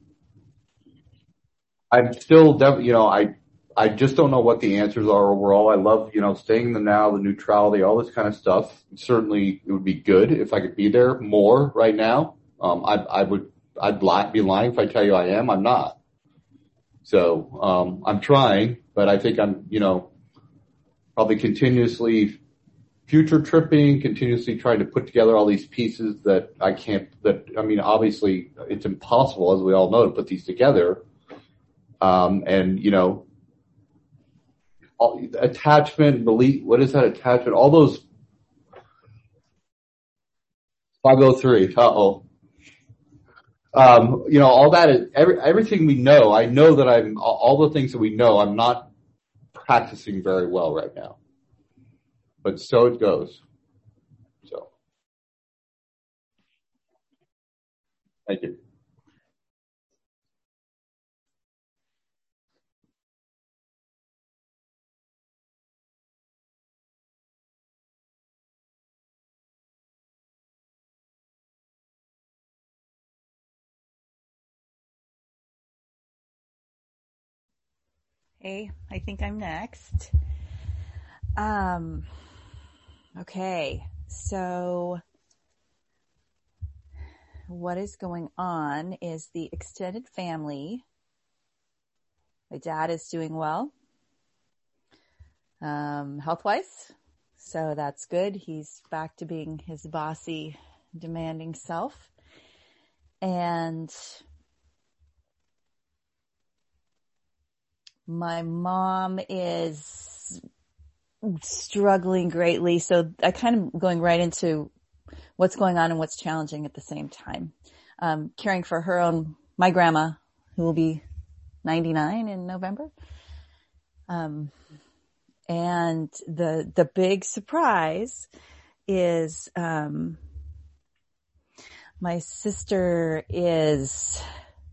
F: I'm still, def- you know, I, I just don't know what the answers are overall. I love, you know, staying in the now, the neutrality, all this kind of stuff. Certainly it would be good if I could be there more right now. Um, I, I would, I'd lie, be lying if I tell you I am. I'm not. So, um, I'm trying, but I think I'm, you know, probably continuously future tripping, continuously trying to put together all these pieces that I can't, that, I mean, obviously it's impossible, as we all know, to put these together. Um, and, you know, all, attachment, belief, what is that attachment? All those, five oh three, uh-oh. Um, you know, all that is, every, everything we know, I know that I'm, all the things that we know, I'm not practicing very well right now. But so it goes. So. Thank you.
G: Hey, I think I'm next. Um, okay, so what is going on is the extended family. My dad is doing well, um, health-wise, so that's good. He's back to being his bossy, demanding self. And my mom is struggling greatly. So I kind of going right into what's going on and what's challenging at the same time. Um, caring for her own, my grandma, who will be ninety-nine in November. Um, and the, the big surprise is, um, my sister is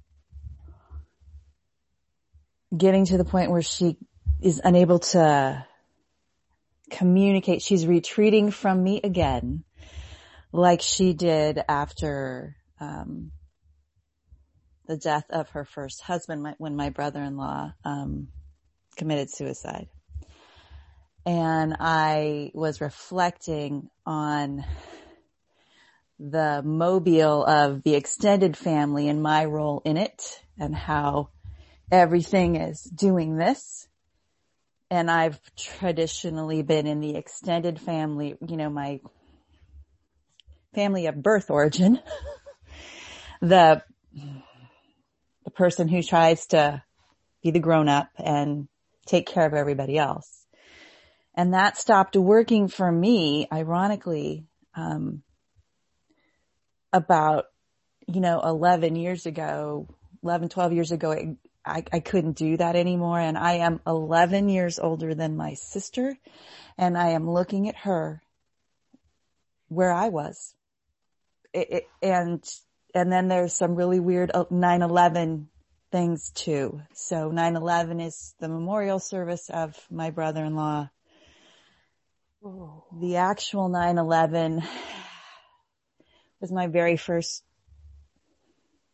G: getting to the point where she is unable to communicate. She's retreating from me again, like she did after um the death of her first husband, my, when my brother-in-law um committed suicide. And I was reflecting on the mobile of the extended family and my role in it, and how everything is doing this. And I've traditionally been in the extended family, you know, my family of birth origin, the, the person who tries to be the grown up and take care of everybody else. And that stopped working for me, ironically, um, about, you know, eleven years ago, eleven, twelve years ago, it, I, I couldn't do that anymore. And I am eleven years older than my sister, and I am looking at her where I was. It, it, and, and then there's some really weird nine eleven things too. So nine eleven is the memorial service of my brother-in-law. Oh. The actual nine eleven was my very first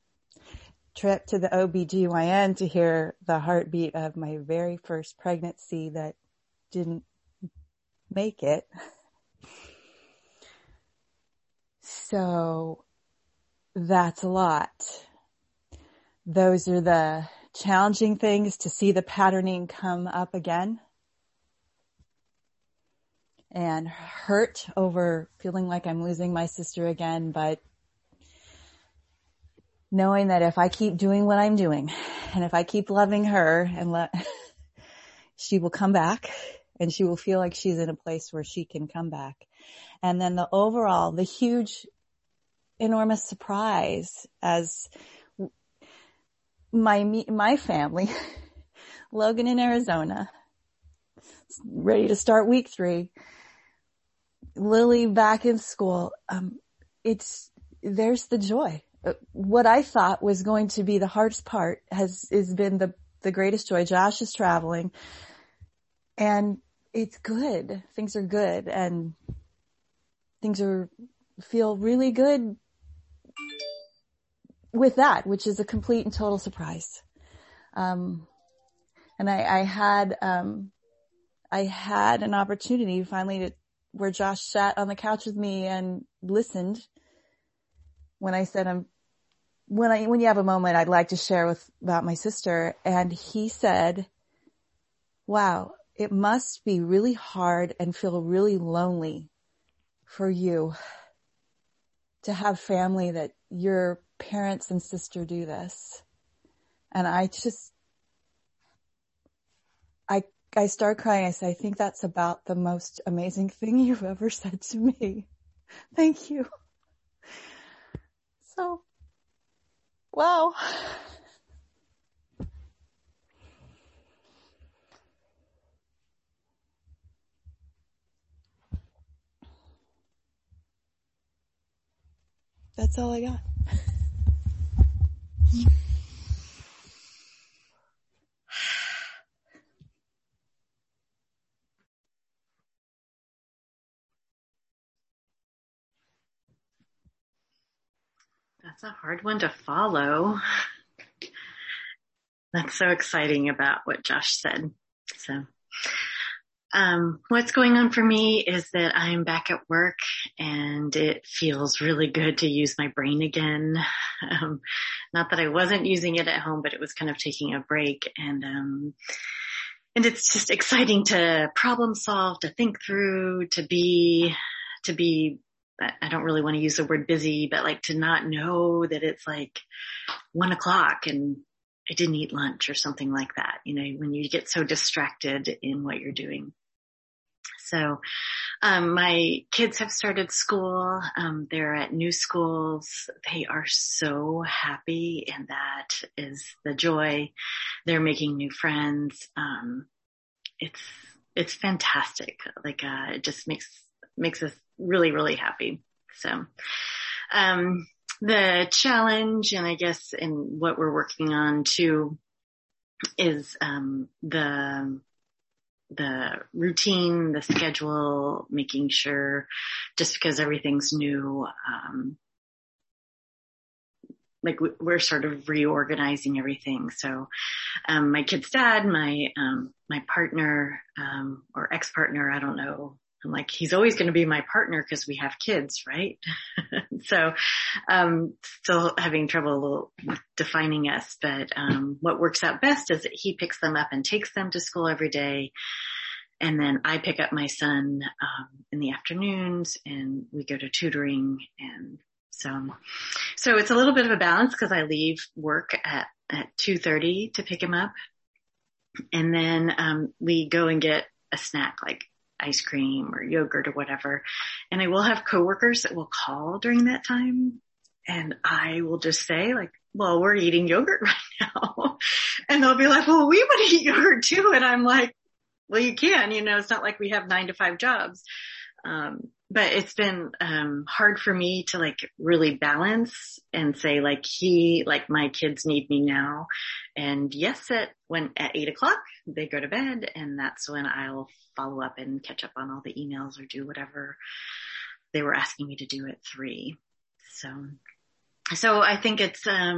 G: trip to the O B G Y N to hear the heartbeat of my very first pregnancy that didn't make it. So that's a lot. Those are the challenging things, to see the patterning come up again and hurt over feeling like I'm losing my sister again, but knowing that if I keep doing what I'm doing and if I keep loving her and let, she will come back and she will feel like she's in a place where she can come back. And then the overall, the huge, enormous surprise as my, my family, Logan in Arizona, ready to start week three, Lily back in school. Um, it's, there's the joy. What I thought was going to be the hardest part has, has been the, the greatest joy. Josh is traveling and it's good. Things are good and things are, feel really good with that, which is a complete and total surprise. Um, and I, I had, um, I had an opportunity finally to, where Josh sat on the couch with me and listened when I said, I'm, when I, when you have a moment, I'd like to share with, about my sister. And he said, wow, it must be really hard and feel really lonely for you to have family that your parents and sister do this. And I just, I, I start crying. I say, I think that's about the most amazing thing you've ever said to me. Thank you. So, wow. That's all I got.
H: That's a hard one to follow. That's so exciting about what Josh said. So, um, what's going on for me is that I'm back at work and it feels really good to use my brain again. Um, not that I wasn't using it at home, but it was kind of taking a break and, um, and it's just exciting to problem solve, to think through, to be, to be, I don't really want to use the word busy, but like to not know that it's like one o'clock and I didn't eat lunch or something like that. You know, when you get so distracted in what you're doing. So, um, my kids have started school. Um, they're at new schools. They are so happy and that is the joy. They're making new friends. Um, it's, it's fantastic. Like, uh, it just makes, makes us really, really happy. So, um, the challenge and I guess in what we're working on too is, um, the, the routine, the schedule, making sure just because everything's new, um, like we're sort of reorganizing everything. So, um, my kid's dad, my, um, my partner, um, or ex-partner, I don't know. I'm like, he's always going to be my partner because we have kids, right? So, um, still having trouble a little defining us, but, um, what works out best is that he picks them up and takes them to school every day. And then I pick up my son, um, in the afternoons and we go to tutoring. And so, so it's a little bit of a balance because I leave work at, at two thirty to pick him up. And then, um, we go and get a snack like ice cream or yogurt or whatever. And I will have coworkers that will call during that time. And I will just say like, well, we're eating yogurt right now. And they'll be like, well, we want to eat yogurt too. And I'm like, well, you can, you know, it's not like we have nine to five jobs. Um, but it's been, um, hard for me to like really balance and say like he, like my kids need me now. And yes, at when at eight o'clock they go to bed and that's when I'll follow up and catch up on all the emails or do whatever they were asking me to do at three. So, so I think it's, um,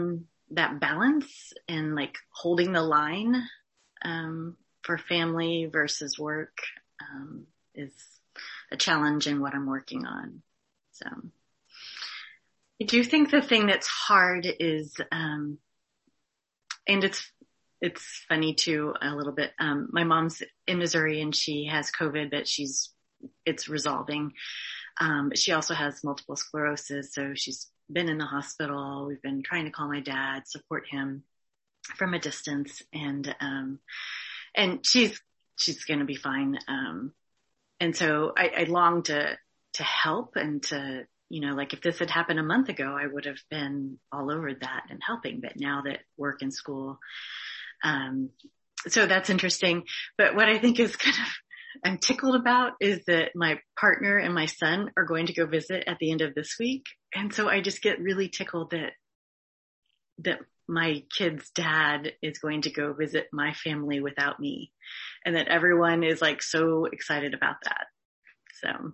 H: that balance and like holding the line, um, for family versus work, um, is a challenge in what I'm working on. So I do think the thing that's hard is, um, and it's, it's funny too, a little bit. Um, my mom's in Missouri and she has COVID, but she's, it's resolving. Um, but she also has multiple sclerosis. So she's been in the hospital. We've been trying to call my dad, support him from a distance. And, um, and she's, she's going to be fine. Um, and so I, I long to, to help and to, you know, like if this had happened a month ago, I would have been all over that and helping. But now that work and school, um, so that's interesting. But what I think is kind of, I'm tickled about is that my partner and my son are going to go visit at the end of this week. And so I just get really tickled that, that my kid's dad is going to go visit my family without me, and that everyone is like so excited about that. So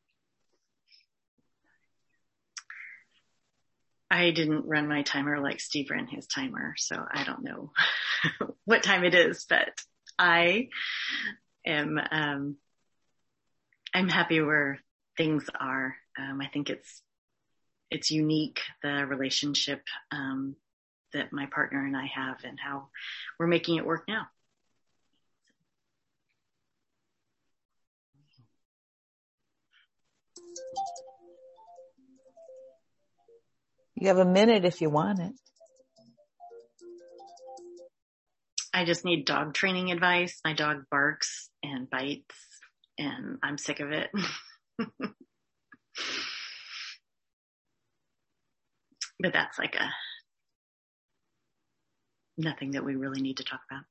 H: I didn't run my timer like Steve ran his timer, so I don't know what time it is, but I am, um, I'm happy where things are. Um, I think it's, it's unique, the relationship, um, that my partner and I have and how we're making it work now.
G: You have a minute if you want it.
H: I just need dog training advice. My dog barks and bites and I'm sick of it. But that's like a, nothing that we really need to talk about.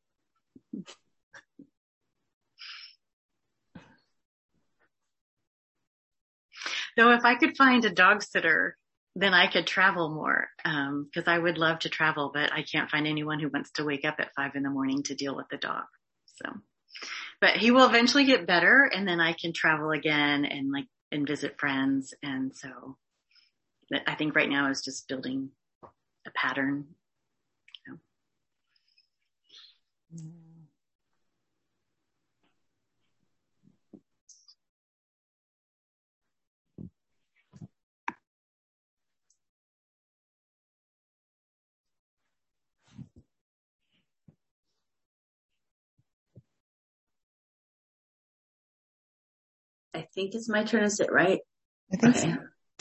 H: Though if I could find a dog sitter, then I could travel more, um, cause I would love to travel, but I can't find anyone who wants to wake up at five in the morning to deal with the dog. So, but he will eventually get better and then I can travel again and like, and visit friends. And so I think right now is just building a pattern. You know.
I: I think it's my turn to sit, right?
G: I think
I: okay.
G: so.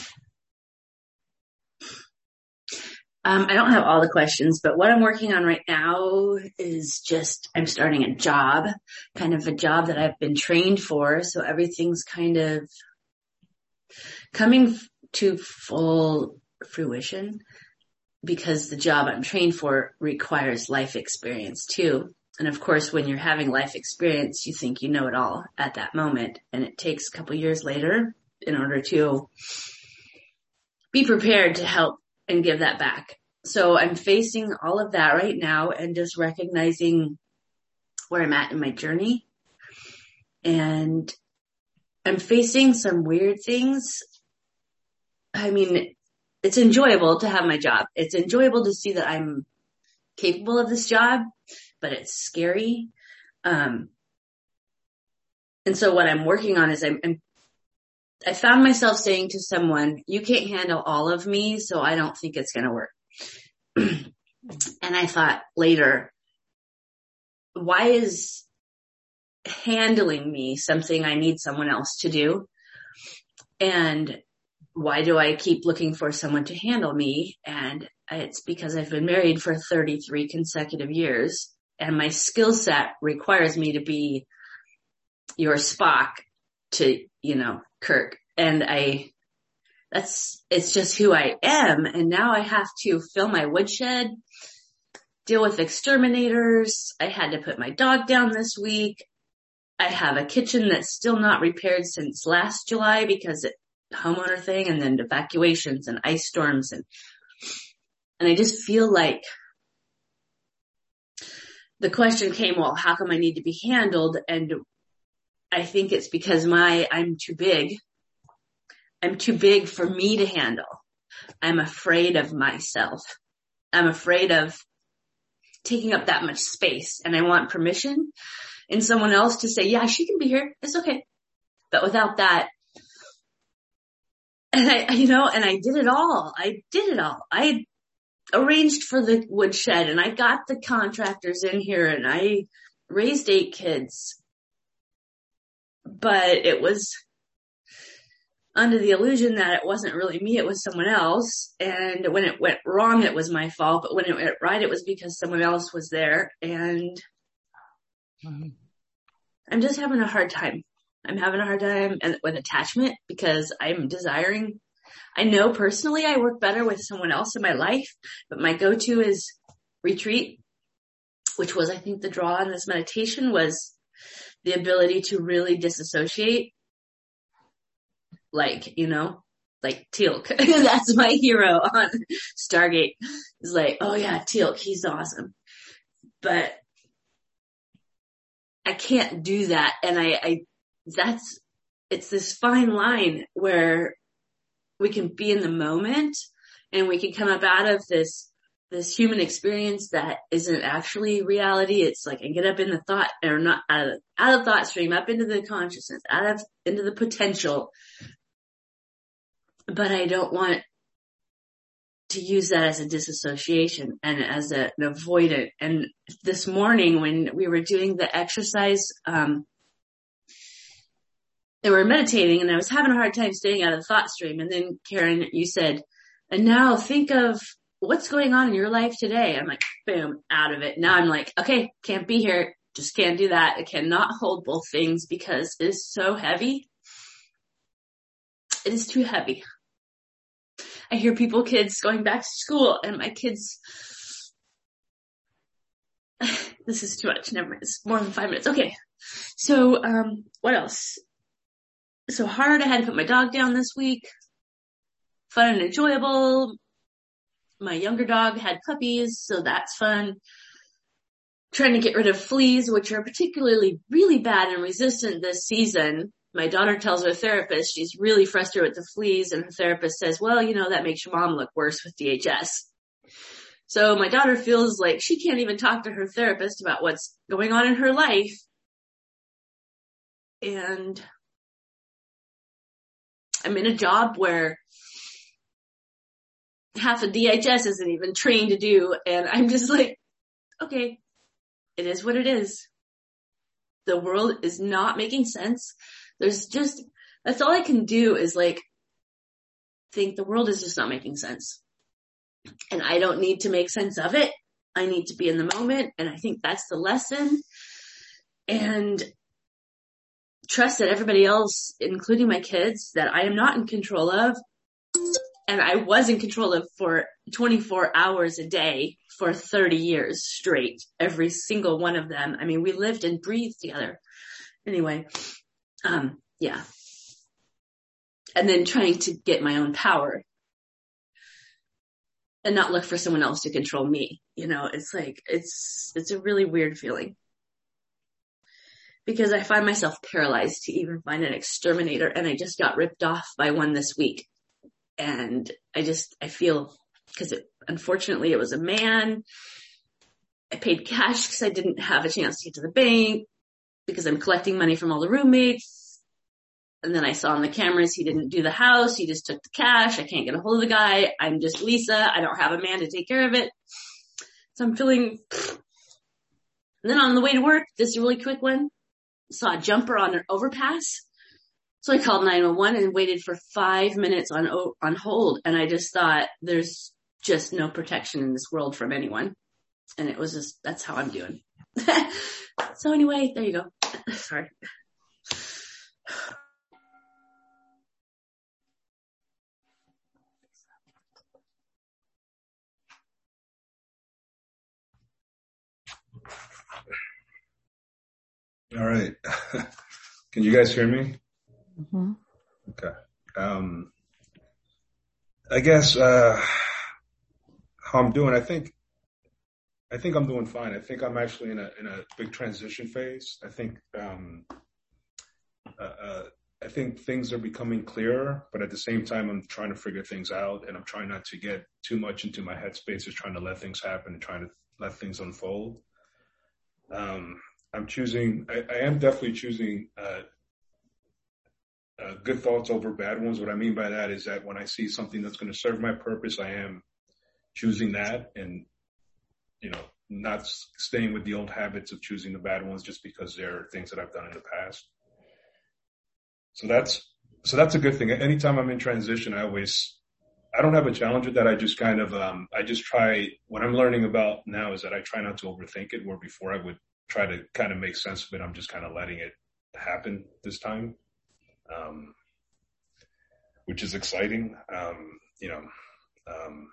I: Um, I don't have all the questions, but what I'm working on right now is just, I'm starting a job, kind of a job that I've been trained for. So everything's kind of coming to full fruition because the job I'm trained for requires life experience too. And of course, when you're having life experience, you think you know it all at that moment. And it takes a couple years later in order to be prepared to help and give that back. So I'm facing all of that right now and just recognizing where I'm at in my journey. And I'm facing some weird things. I mean, it's enjoyable to have my job. It's enjoyable to see that I'm capable of this job, but it's scary. Um, and so what I'm working on is I'm, I'm I found myself saying to someone, you can't handle all of me, so I don't think it's going to work. And I thought later, why is handling me something I need someone else to do? And why do I keep looking for someone to handle me? And it's because I've been married for thirty-three consecutive years and my skill set requires me to be your Spock to, you know, Kirk. And I, that's, it's just who I am. And now I have to fill my woodshed, deal with exterminators. I had to put my dog down this week. I have a kitchen that's still not repaired since last July because it homeowner thing and then evacuations and ice storms. And, and I just feel like the question came, well, how come I need to be handled? And I think it's because my, I'm too big. I'm too big for me to handle. I'm afraid of myself. I'm afraid of taking up that much space, and I want permission in someone else to say, yeah, she can be here. It's okay. But without that, and I, you know, and I did it all. I did it all. I arranged for the woodshed, and I got the contractors in here, and I raised eight kids. But it was under the illusion that it wasn't really me, it was someone else. And when it went wrong, it was my fault. But when it went right, it was because someone else was there. And mm-hmm. I'm just having a hard time. I'm having a hard time with attachment because I'm desiring. I know personally I work better with someone else in my life, but my go-to is retreat, which was, I think, the draw on this meditation was the ability to really disassociate. Like, you know, like Teal'c. That's my hero on Stargate. It's like, oh yeah, Teal'c, he's awesome. But I can't do that. And I, I, that's, it's this fine line where we can be in the moment and we can come up out of this, this human experience that isn't actually reality. It's like I get up in the thought, or not out of, out of thought stream, up into the consciousness, out of, into the potential. But I don't want to use that as a disassociation and as a, an avoidant. And this morning when we were doing the exercise, um, and we were meditating and I was having a hard time staying out of the thought stream. And then Karen, you said, and now think of what's going on in your life today. I'm like, boom, out of it. Now I'm like, okay, can't be here. Just can't do that. I cannot hold both things because it is so heavy. It is too heavy. I hear people, kids going back to school and my kids, this is too much. Never mind. It's more than five minutes. Okay. So, um, what else? So hard. I had to put my dog down this week. Fun and enjoyable. My younger dog had puppies, so that's fun. Trying to get rid of fleas, which are particularly really bad and resistant this season. My daughter tells her therapist she's really frustrated with the fleas, and her therapist says, well, you know, that makes your mom look worse with D H S. So my daughter feels like she can't even talk to her therapist about what's going on in her life. And I'm in a job where half of D H S isn't even trained to do, and I'm just like, okay, it is what it is. The world is not making sense. There's just, that's all I can do is like, think the world is just not making sense. And I don't need to make sense of it. I need to be in the moment. And I think that's the lesson. And trust that everybody else, including my kids, that I am not in control of. And I was in control of for twenty-four hours a day for thirty years straight. Every single one of them. I mean, we lived and breathed together. Anyway, um, yeah. And then trying to get my own power and not look for someone else to control me. You know, it's like, it's, it's a really weird feeling because I find myself paralyzed to even find an exterminator. And I just got ripped off by one this week. And I just, I feel, cause it, unfortunately it was a man. I paid cash cause I didn't have a chance to get to the bank because I'm collecting money from all the roommates. And then I saw on the cameras, he didn't do the house. He just took the cash. I can't get a hold of the guy. I'm just Lisa. I don't have a man to take care of it. So I'm feeling, and then on the way to work, this is a really quick one. Saw a jumper on an overpass. So I called nine one one and waited for five minutes on, on hold. And I just thought there's just no protection in this world from anyone. And it was just, that's how I'm doing. So anyway, there you go. Sorry.
J: All right. Can you guys hear me?
G: Mm-hmm.
J: Okay. Um, I guess, uh, how I'm doing, I think, I think I'm doing fine. I think I'm actually in a, in a big transition phase. I think, um, uh, uh I think things are becoming clearer, but at the same time, I'm trying to figure things out, and I'm trying not to get too much into my headspace of trying to let things happen and trying to let things unfold. Um, I'm choosing, I, I am definitely choosing, uh, uh, good thoughts over bad ones. What I mean by that is that when I see something that's going to serve my purpose, I am choosing that and, you know, not staying with the old habits of choosing the bad ones just because they're things that I've done in the past. So that's, so that's a good thing. Anytime I'm in transition, I always, I don't have a challenge with that. I just kind of, um, I just try, what I'm learning about now is that I try not to overthink it, where before I would try to kind of make sense of it. I'm just kind of letting it happen this time. Um, which is exciting. Um, you know, um,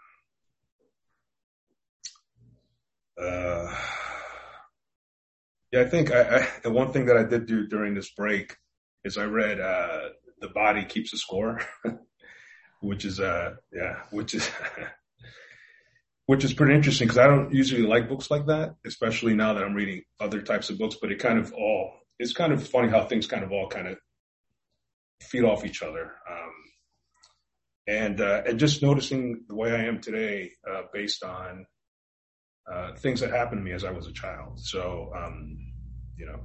J: uh, yeah, I think I, I, the one thing that I did do during this break is I read, uh, The Body Keeps a Score, which is, uh, yeah, which is, which is pretty interesting because I don't usually like books like that, especially now that I'm reading other types of books, but it kind of all, it's kind of funny how things kind of all kind of feed off each other. Um, and, uh, and just noticing the way I am today, uh, based on, uh, things that happened to me as I was a child. So, um, you know,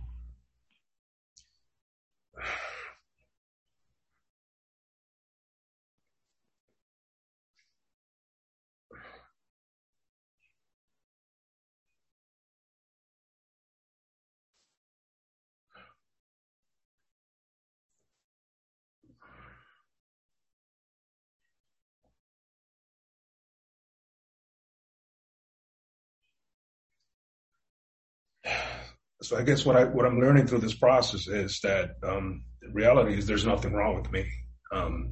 J: so I guess what I, what I'm learning through this process is that, um, the reality is there's nothing wrong with me. Um,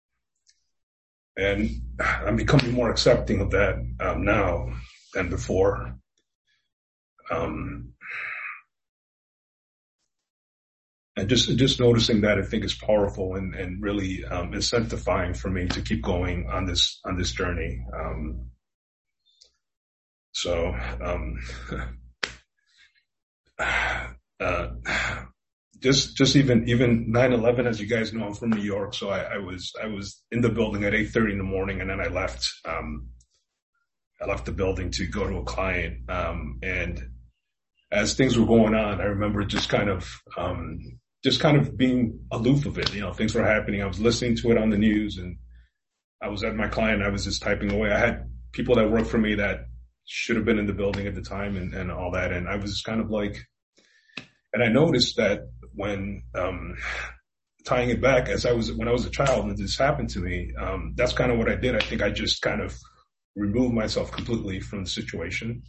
J: and I'm becoming more accepting of that, um, now than before. Um, and just, just noticing that I think is powerful and, and really, um, incentivizing for me to keep going on this, on this journey. Um, so, um, Uh, just, just even, even nine eleven, as you guys know, I'm from New York. So I, I was, I was in the building at eight thirty in the morning, and then I left, um, I left the building to go to a client. Um, and as things were going on, I remember just kind of, um, just kind of being aloof of it. You know, things were happening. I was listening to it on the news, and I was at my client. I was just typing away. I had people that worked for me that should have been in the building at the time and, and all that. And I was kind of like, and I noticed that when, um, tying it back as I was, when I was a child and this happened to me, um, that's kind of what I did. I think I just kind of removed myself completely from the situation.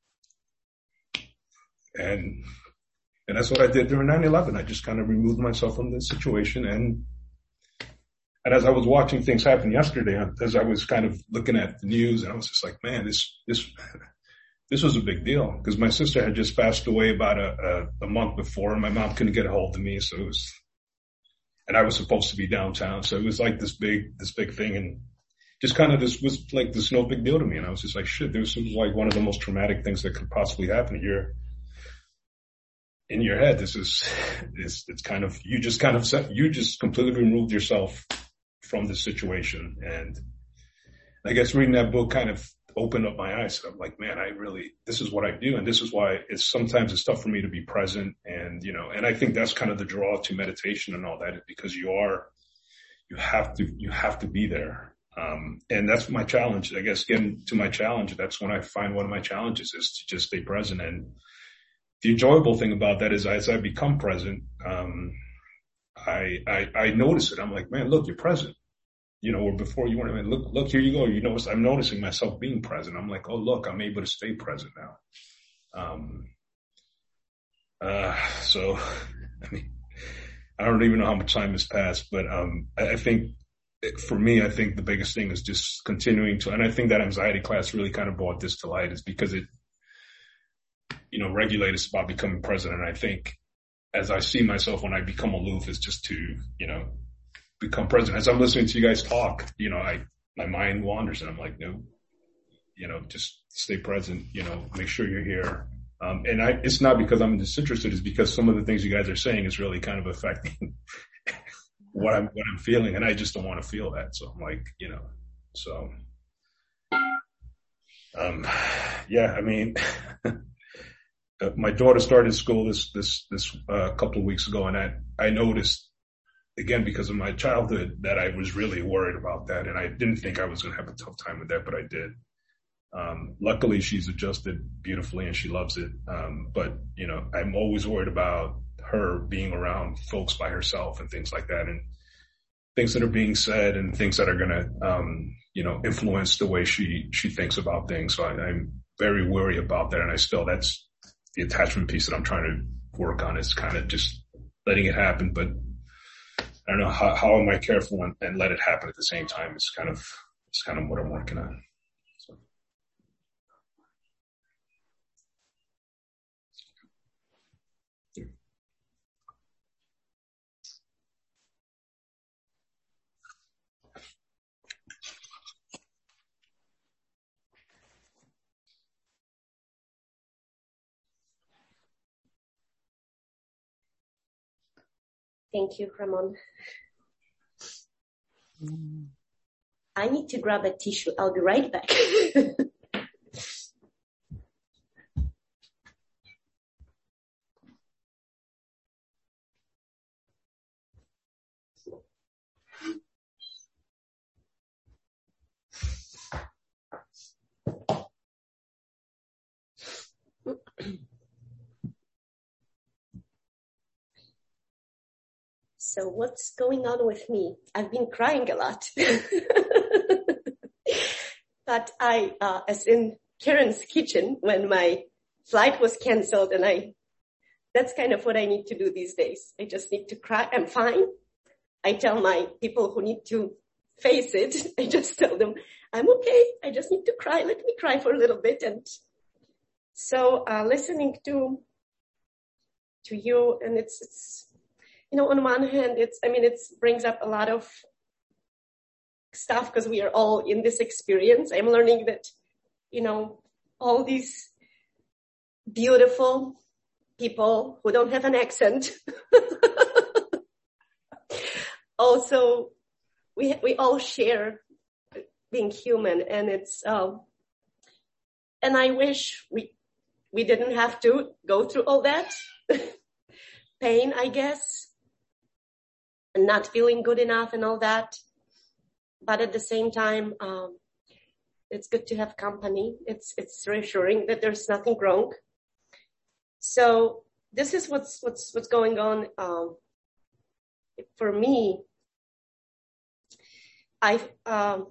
J: And, and that's what I did during nine eleven. I just kind of removed myself from the situation. And, and as I was watching things happen yesterday, as I was kind of looking at the news, and I was just like, man, this, this, this was a big deal because my sister had just passed away about a, a, a month before, and my mom couldn't get a hold of me. So it was, and I was supposed to be downtown. So it was like this big, this big thing. And just kind of this was like this no big deal to me. And I was just like, shit, this was like one of the most traumatic things that could possibly happen here. In your head, this is, it's, it's kind of, you just kind of set, you just completely removed yourself from the situation. And I guess reading that book kind of opened up my eyes. So I'm like, man, I really, this is what I do. And this is why it's sometimes it's tough for me to be present. And, you know, and I think that's kind of the draw to meditation and all that, because you are, you have to, you have to be there. Um, and that's my challenge. I guess getting to my challenge, that's when I find one of my challenges is to just stay present. And the enjoyable thing about that is as I become present, um, I, I, I notice it. I'm like, man, look, you're present. You know, or before you weren't, I mean, look, look, here you go. You notice, I'm noticing myself being present. I'm like, oh, look, I'm able to stay present now. Um, uh, so, I mean, I don't even know how much time has passed, but, um, I, I think for me, I think the biggest thing is just continuing to, and I think that anxiety class really kind of brought this to light is because it, you know, regulate is about becoming present. And I think as I see myself when I become aloof is just to, you know, become present. As I'm listening to you guys talk, you know, I, my mind wanders and I'm like, no, you know, just stay present, you know, make sure you're here. Um, and I, it's not because I'm disinterested, it's because some of the things you guys are saying is really kind of affecting what I'm, what I'm feeling. And I just don't want to feel that. So I'm like, you know, so, um, yeah, I mean, my daughter started school this, this, this, uh, couple of weeks ago, and I, I noticed, again, because of my childhood, that I was really worried about that. And I didn't think I was going to have a tough time with that, but I did. Um, luckily she's adjusted beautifully and she loves it. Um, but you know, I'm always worried about her being around folks by herself and things like that, and things that are being said and things that are going to, um, you know, influence the way she, she thinks about things. So I, I'm very worried about that. And I still, that's the attachment piece that I'm trying to work on, is kind of just letting it happen. But I don't know, how, how am I careful and, and let it happen at the same time? It's kind of, it's kind of what I'm working on. So.
K: Thank you, Ramon. Mm. I need to grab a tissue. I'll be right back. So what's going on with me? I've been crying a lot. But I, uh, as in Karen's kitchen, when my flight was canceled, and I, that's kind of what I need to do these days. I just need to cry. I'm fine. I tell my people who need to face it, I just tell them, I'm okay. I just need to cry. Let me cry for a little bit. And so, uh, listening to, to you, and it's, it's, you know, on one hand, it's, I mean, it brings up a lot of stuff because we are all in this experience. I'm learning that, you know, all these beautiful people who don't have an accent also, we, we all share being human, and it's, um, and I wish we, we didn't have to go through all that pain, I guess. And not feeling good enough and all that. But at the same time, um, it's good to have company. It's, it's reassuring that there's nothing wrong. So this is what's, what's, what's going on. Um, for me, I, um,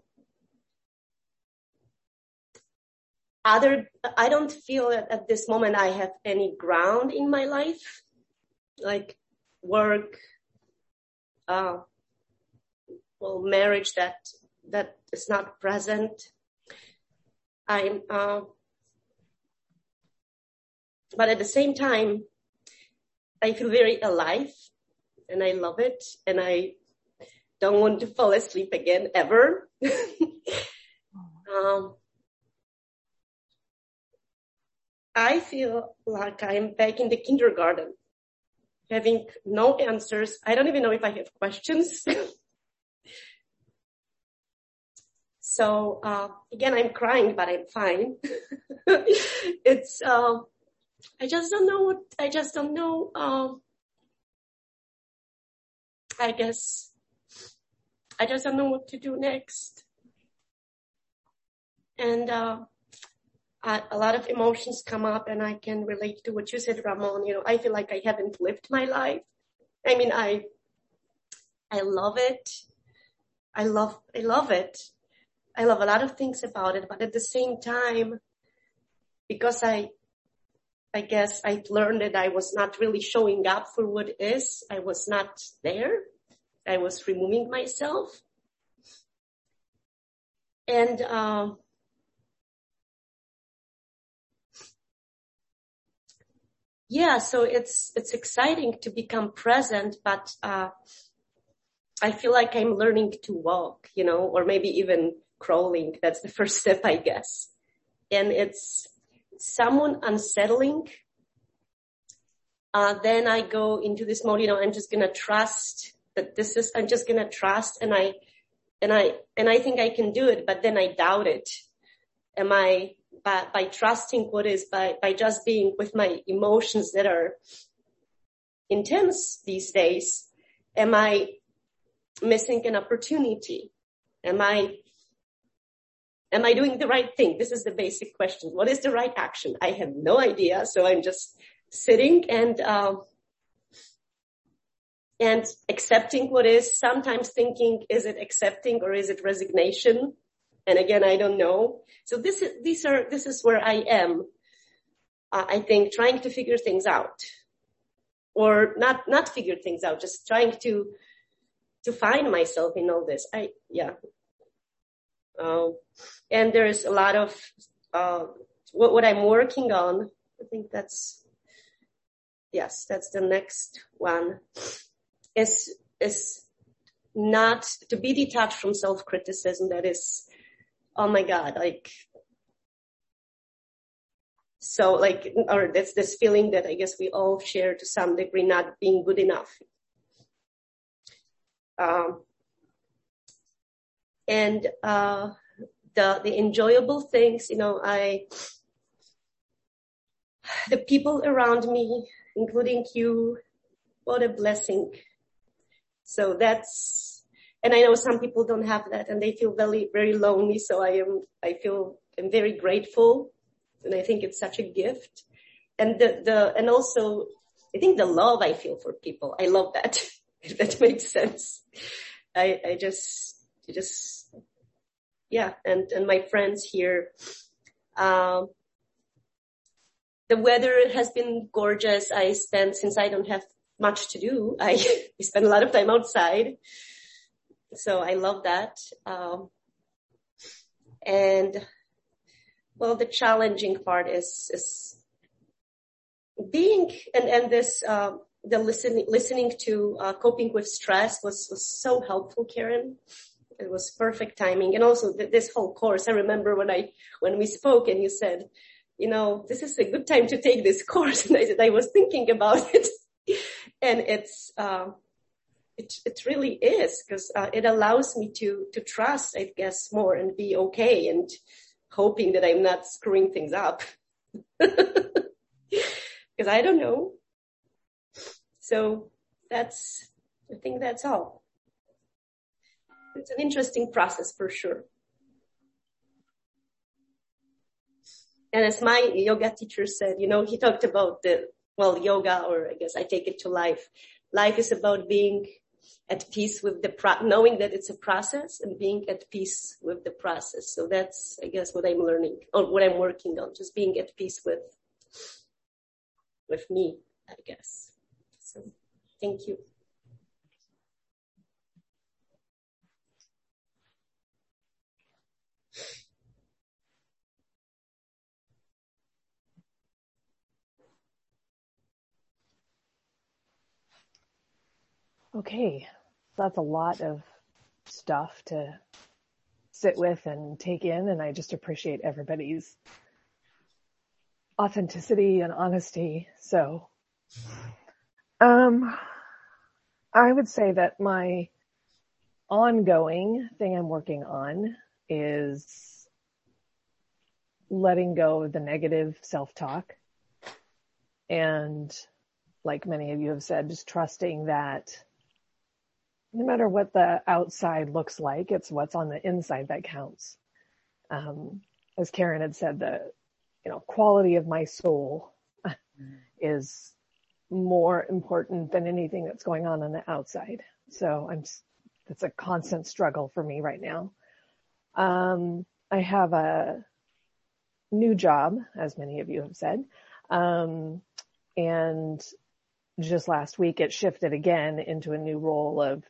K: other, I don't feel that at this moment I have any ground in my life, like work, Uh, well, marriage that, that is not present. I'm, uh, but at the same time, I feel very alive and I love it, and I don't want to fall asleep again ever. um, I feel like I'm back in the kindergarten, having no answers. I don't even know if I have questions. So, uh, again, I'm crying, but I'm fine. It's, um, I just don't know what, I just don't know, um, I guess, I just don't know what to do next. And, uh, I, a lot of emotions come up, and I can relate to what you said, Ramon. You know, I feel like I haven't lived my life. I mean, I, I love it. I love, I love it. I love a lot of things about it, but at the same time, because I, I guess I learned that I was not really showing up for what it is. I was not there. I was removing myself. And, um, yeah, so it's, it's exciting to become present, but, uh, I feel like I'm learning to walk, you know, or maybe even crawling. That's the first step, I guess. And it's someone unsettling. Uh, then I go into this mode, you know, I'm just going to trust that this is, I'm just going to trust and I, and I, and I think I can do it, but then I doubt it. Am I, by, by trusting what is, by, by just being with my emotions that are intense these days, am I missing an opportunity? Am I, am I doing the right thing? This is the basic question. What is the right action? I have no idea. So I'm just sitting and, um, and accepting what is, sometimes thinking, is it accepting or is it resignation? And again, I don't know. So this is, these are, this is where I am. Uh, I think trying to figure things out or not, not figure things out, just trying to, to find myself in all this. I, yeah. Um, and there's a lot of, uh, what, what I'm working on. I think that's, yes, that's the next one is, is not to be detached from self-criticism. That is, oh my God, like, so like, or that's this feeling that I guess we all share to some degree, not being good enough. Um, and, uh, the, the enjoyable things, you know, I, the people around me, including you, what a blessing. So that's, and I know some people don't have that and they feel very, very lonely. So I am, I feel, I'm very grateful. And I think it's such a gift. And the, the, and also I think the love I feel for people, I love that. If that makes sense. I, I just, I just, yeah. And, and my friends here, um, the weather has been gorgeous. I spend, since I don't have much to do, I spend a lot of time outside. So I love that. Um, and well, the challenging part is, is being, and, and this, um, the listening, listening to, uh, coping with stress was, was so helpful, Karen. It was perfect timing. And also th- this whole course, I remember when I, when we spoke and you said, you know, this is a good time to take this course. And I said, I was thinking about it. And it's, um, it, it really is because, uh, it allows me to, to trust, I guess, more and be okay and hoping that I'm not screwing things up. Because I don't know. So that's, I think that's all. It's an interesting process for sure. And as my yoga teacher said, you know, he talked about the, well, yoga, or I guess I take it to life. Life is about being at peace with the, pro- knowing that it's a process and being at peace with the process. So that's, I guess, what I'm learning or what I'm working on, just being at peace with, with me, I guess. So thank you.
D: Okay, that's a lot of stuff to sit with and take in, and I just appreciate everybody's authenticity and honesty. So, um, I would say that my ongoing thing I'm working on is letting go of the negative self-talk. And like many of you have said, just trusting that no matter what the outside looks like, it's what's on the inside that counts. Um, as Karen had said, the, you know, quality of my soul is more important than anything that's going on on the outside. So I'm, it's a constant struggle for me right now. Um, I have a new job, as many of you have said. Um, and just last week it shifted again into a new role of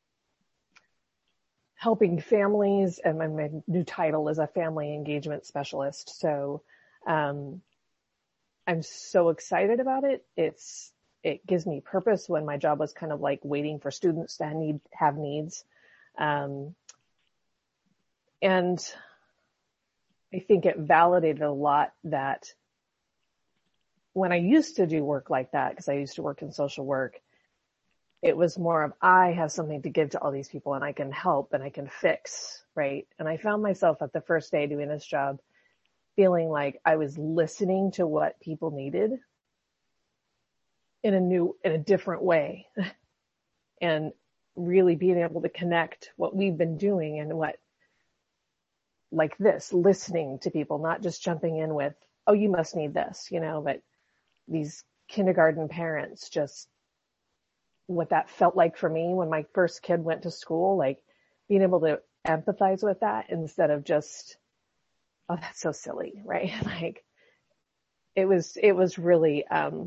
D: helping families, and my, my new title is a family engagement specialist. So, um, I'm so excited about it. It's, it gives me purpose when my job was kind of like waiting for students to need, have needs. Um, and I think it validated a lot that when I used to do work like that, because I used to work in social work, it was more of, I have something to give to all these people and I can help and I can fix, right? And I found myself at the first day doing this job feeling like I was listening to what people needed in a new, in a different way and really being able to connect what we've been doing and what, like this, listening to people, not just jumping in with, oh, you must need this, you know, but these kindergarten parents, just what that felt like for me when my first kid went to school, like being able to empathize with that instead of just, oh, that's so silly, right? Like it was, it was really, um,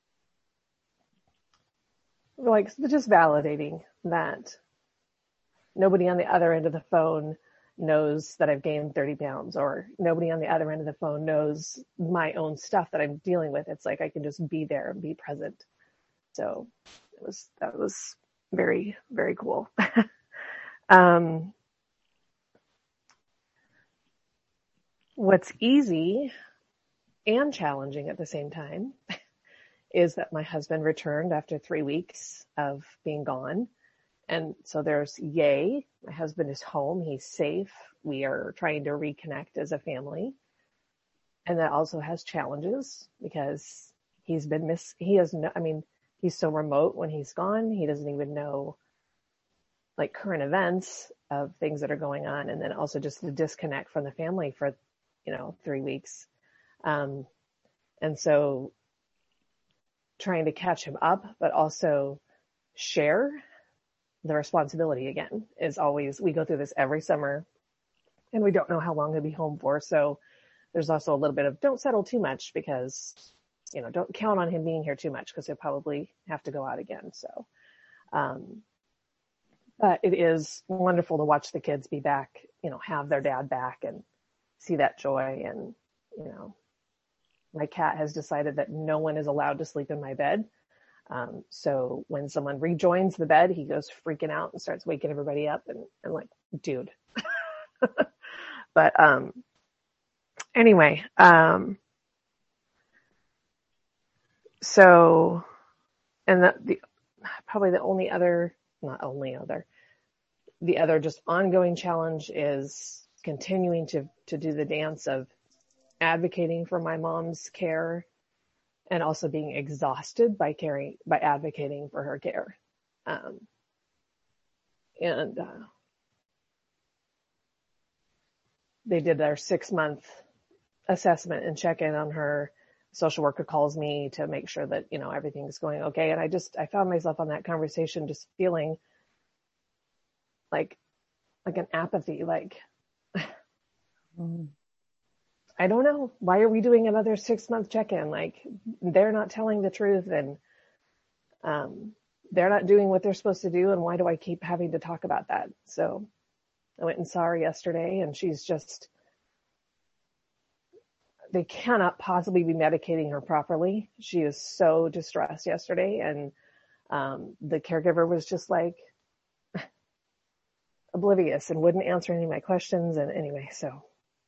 D: like just validating that nobody on the other end of the phone knows that I've gained thirty pounds, or nobody on the other end of the phone knows my own stuff that I'm dealing with. It's like I can just be there and be present. So it was, that was very, very cool. um, what's easy and challenging at the same time is that my husband returned after three weeks of being gone. And so there's yay, my husband is home, he's safe. We are trying to reconnect as a family. And that also has challenges because he's been miss, he has no, I mean, he's so remote when he's gone. He doesn't even know like current events of things that are going on. And then also just the disconnect from the family for, you know, three weeks. Um, and so trying to catch him up, but also share the responsibility again is always, we go through this every summer and we don't know how long he'll be home for. So there's also a little bit of don't settle too much because, you know, don't count on him being here too much because he'll probably have to go out again. So, um, but it is wonderful to watch the kids be back, you know, have their dad back and see that joy. And, you know, my cat has decided that no one is allowed to sleep in my bed. Um, so when someone rejoins the bed, he goes freaking out and starts waking everybody up and I'm like, dude, but, um, anyway, um, so, and the, the, probably the only other, not only other, the other just ongoing challenge is continuing to, to do the dance of advocating for my mom's care and also being exhausted by caring, by advocating for her care. Um, and, uh, they did their six month assessment and check in on her. Social worker calls me to make sure that, you know, everything's going okay. And I just, I found myself on that conversation just feeling like, like an apathy, like, mm. I don't know. Why are we doing another six month check-in? Like they're not telling the truth and, um, they're not doing what they're supposed to do. And why do I keep having to talk about that? So I went and saw her yesterday and she's just, they cannot possibly be medicating her properly. She is so distressed yesterday. And, um, the caregiver was just like oblivious and wouldn't answer any of my questions. And anyway, so.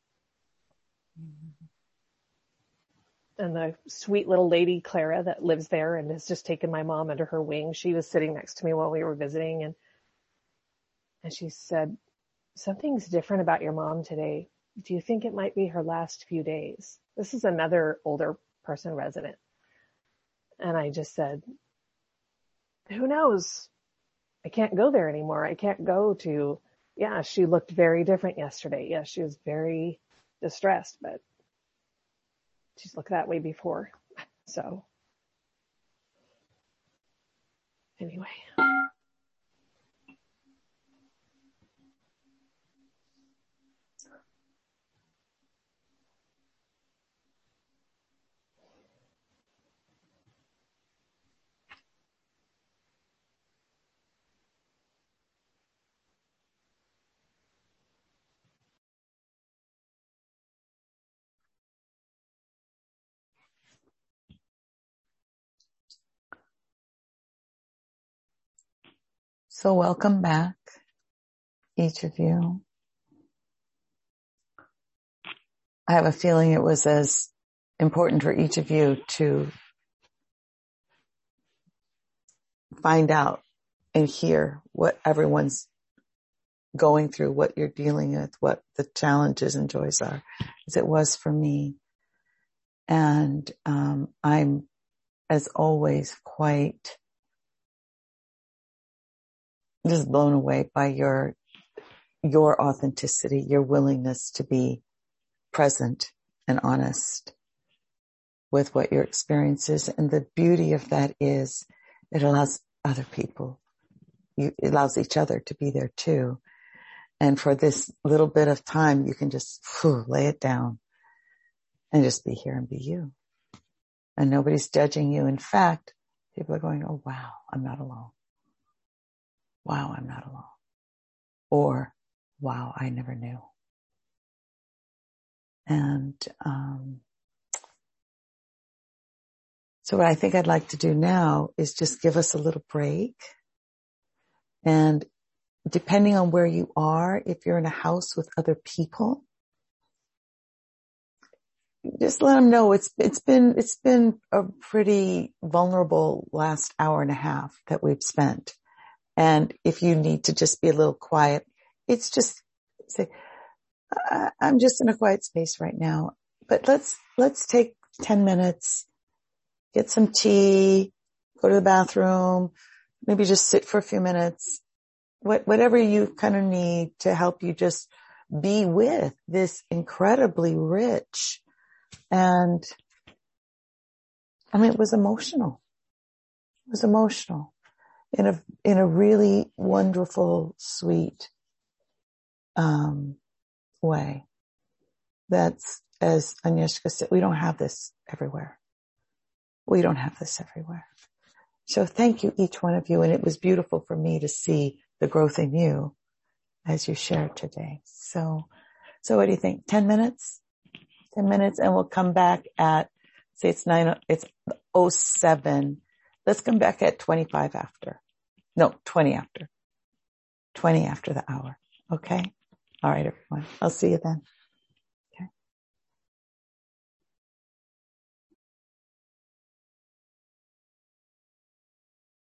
D: And the sweet little lady, Clara, that lives there and has just taken my mom under her wing. She was sitting next to me while we were visiting and, and she said, something's different about your mom today. Do you think it might be her last few days? This is another older person resident. And I just said, who knows? I can't go there anymore. I can't go to, yeah, she looked very different yesterday. Yeah, she was very distressed, but she's looked that way before. So anyway.
G: So welcome back, each of you. I have a feeling it was as important for each of you to find out
A: and hear what everyone's going through, what you're dealing with, what the challenges and joys are, as it was for me. And um, I'm, as always, quite just blown away by your your authenticity, your willingness to be present and honest with what your experience is. And the beauty of that is it allows other people, you, it allows each other to be there too. And for this little bit of time, you can just whew, lay it down and just be here and be you. And nobody's judging you. In fact, people are going, oh, wow, I'm not alone. Wow, I'm not alone. Or, wow, I never knew. And um, so what I think I'd like to do now is just give us a little break. And depending on where you are, if you're in a house with other people, just let them know it's it's been it's been a pretty vulnerable last hour and a half that we've spent. And if you need to just be a little quiet, it's just say, I'm just in a quiet space right now, but let's, let's take ten minutes, get some tea, go to the bathroom, maybe just sit for a few minutes, what, whatever you kind of need to help you just be with this incredibly rich. And I mean, it was emotional. It was emotional. In a, in a really wonderful, sweet, um, way. That's, as Agnieszka said, we don't have this everywhere. We don't have this everywhere. So thank you, each one of you. And it was beautiful for me to see the growth in you as you shared today. So, so what do you think? Ten minutes? Ten minutes, and we'll come back at, say it's nine, it's oh seven. Let's come back at twenty-five after. No, twenty after. twenty after the hour. Okay? All right, everyone. I'll see you then.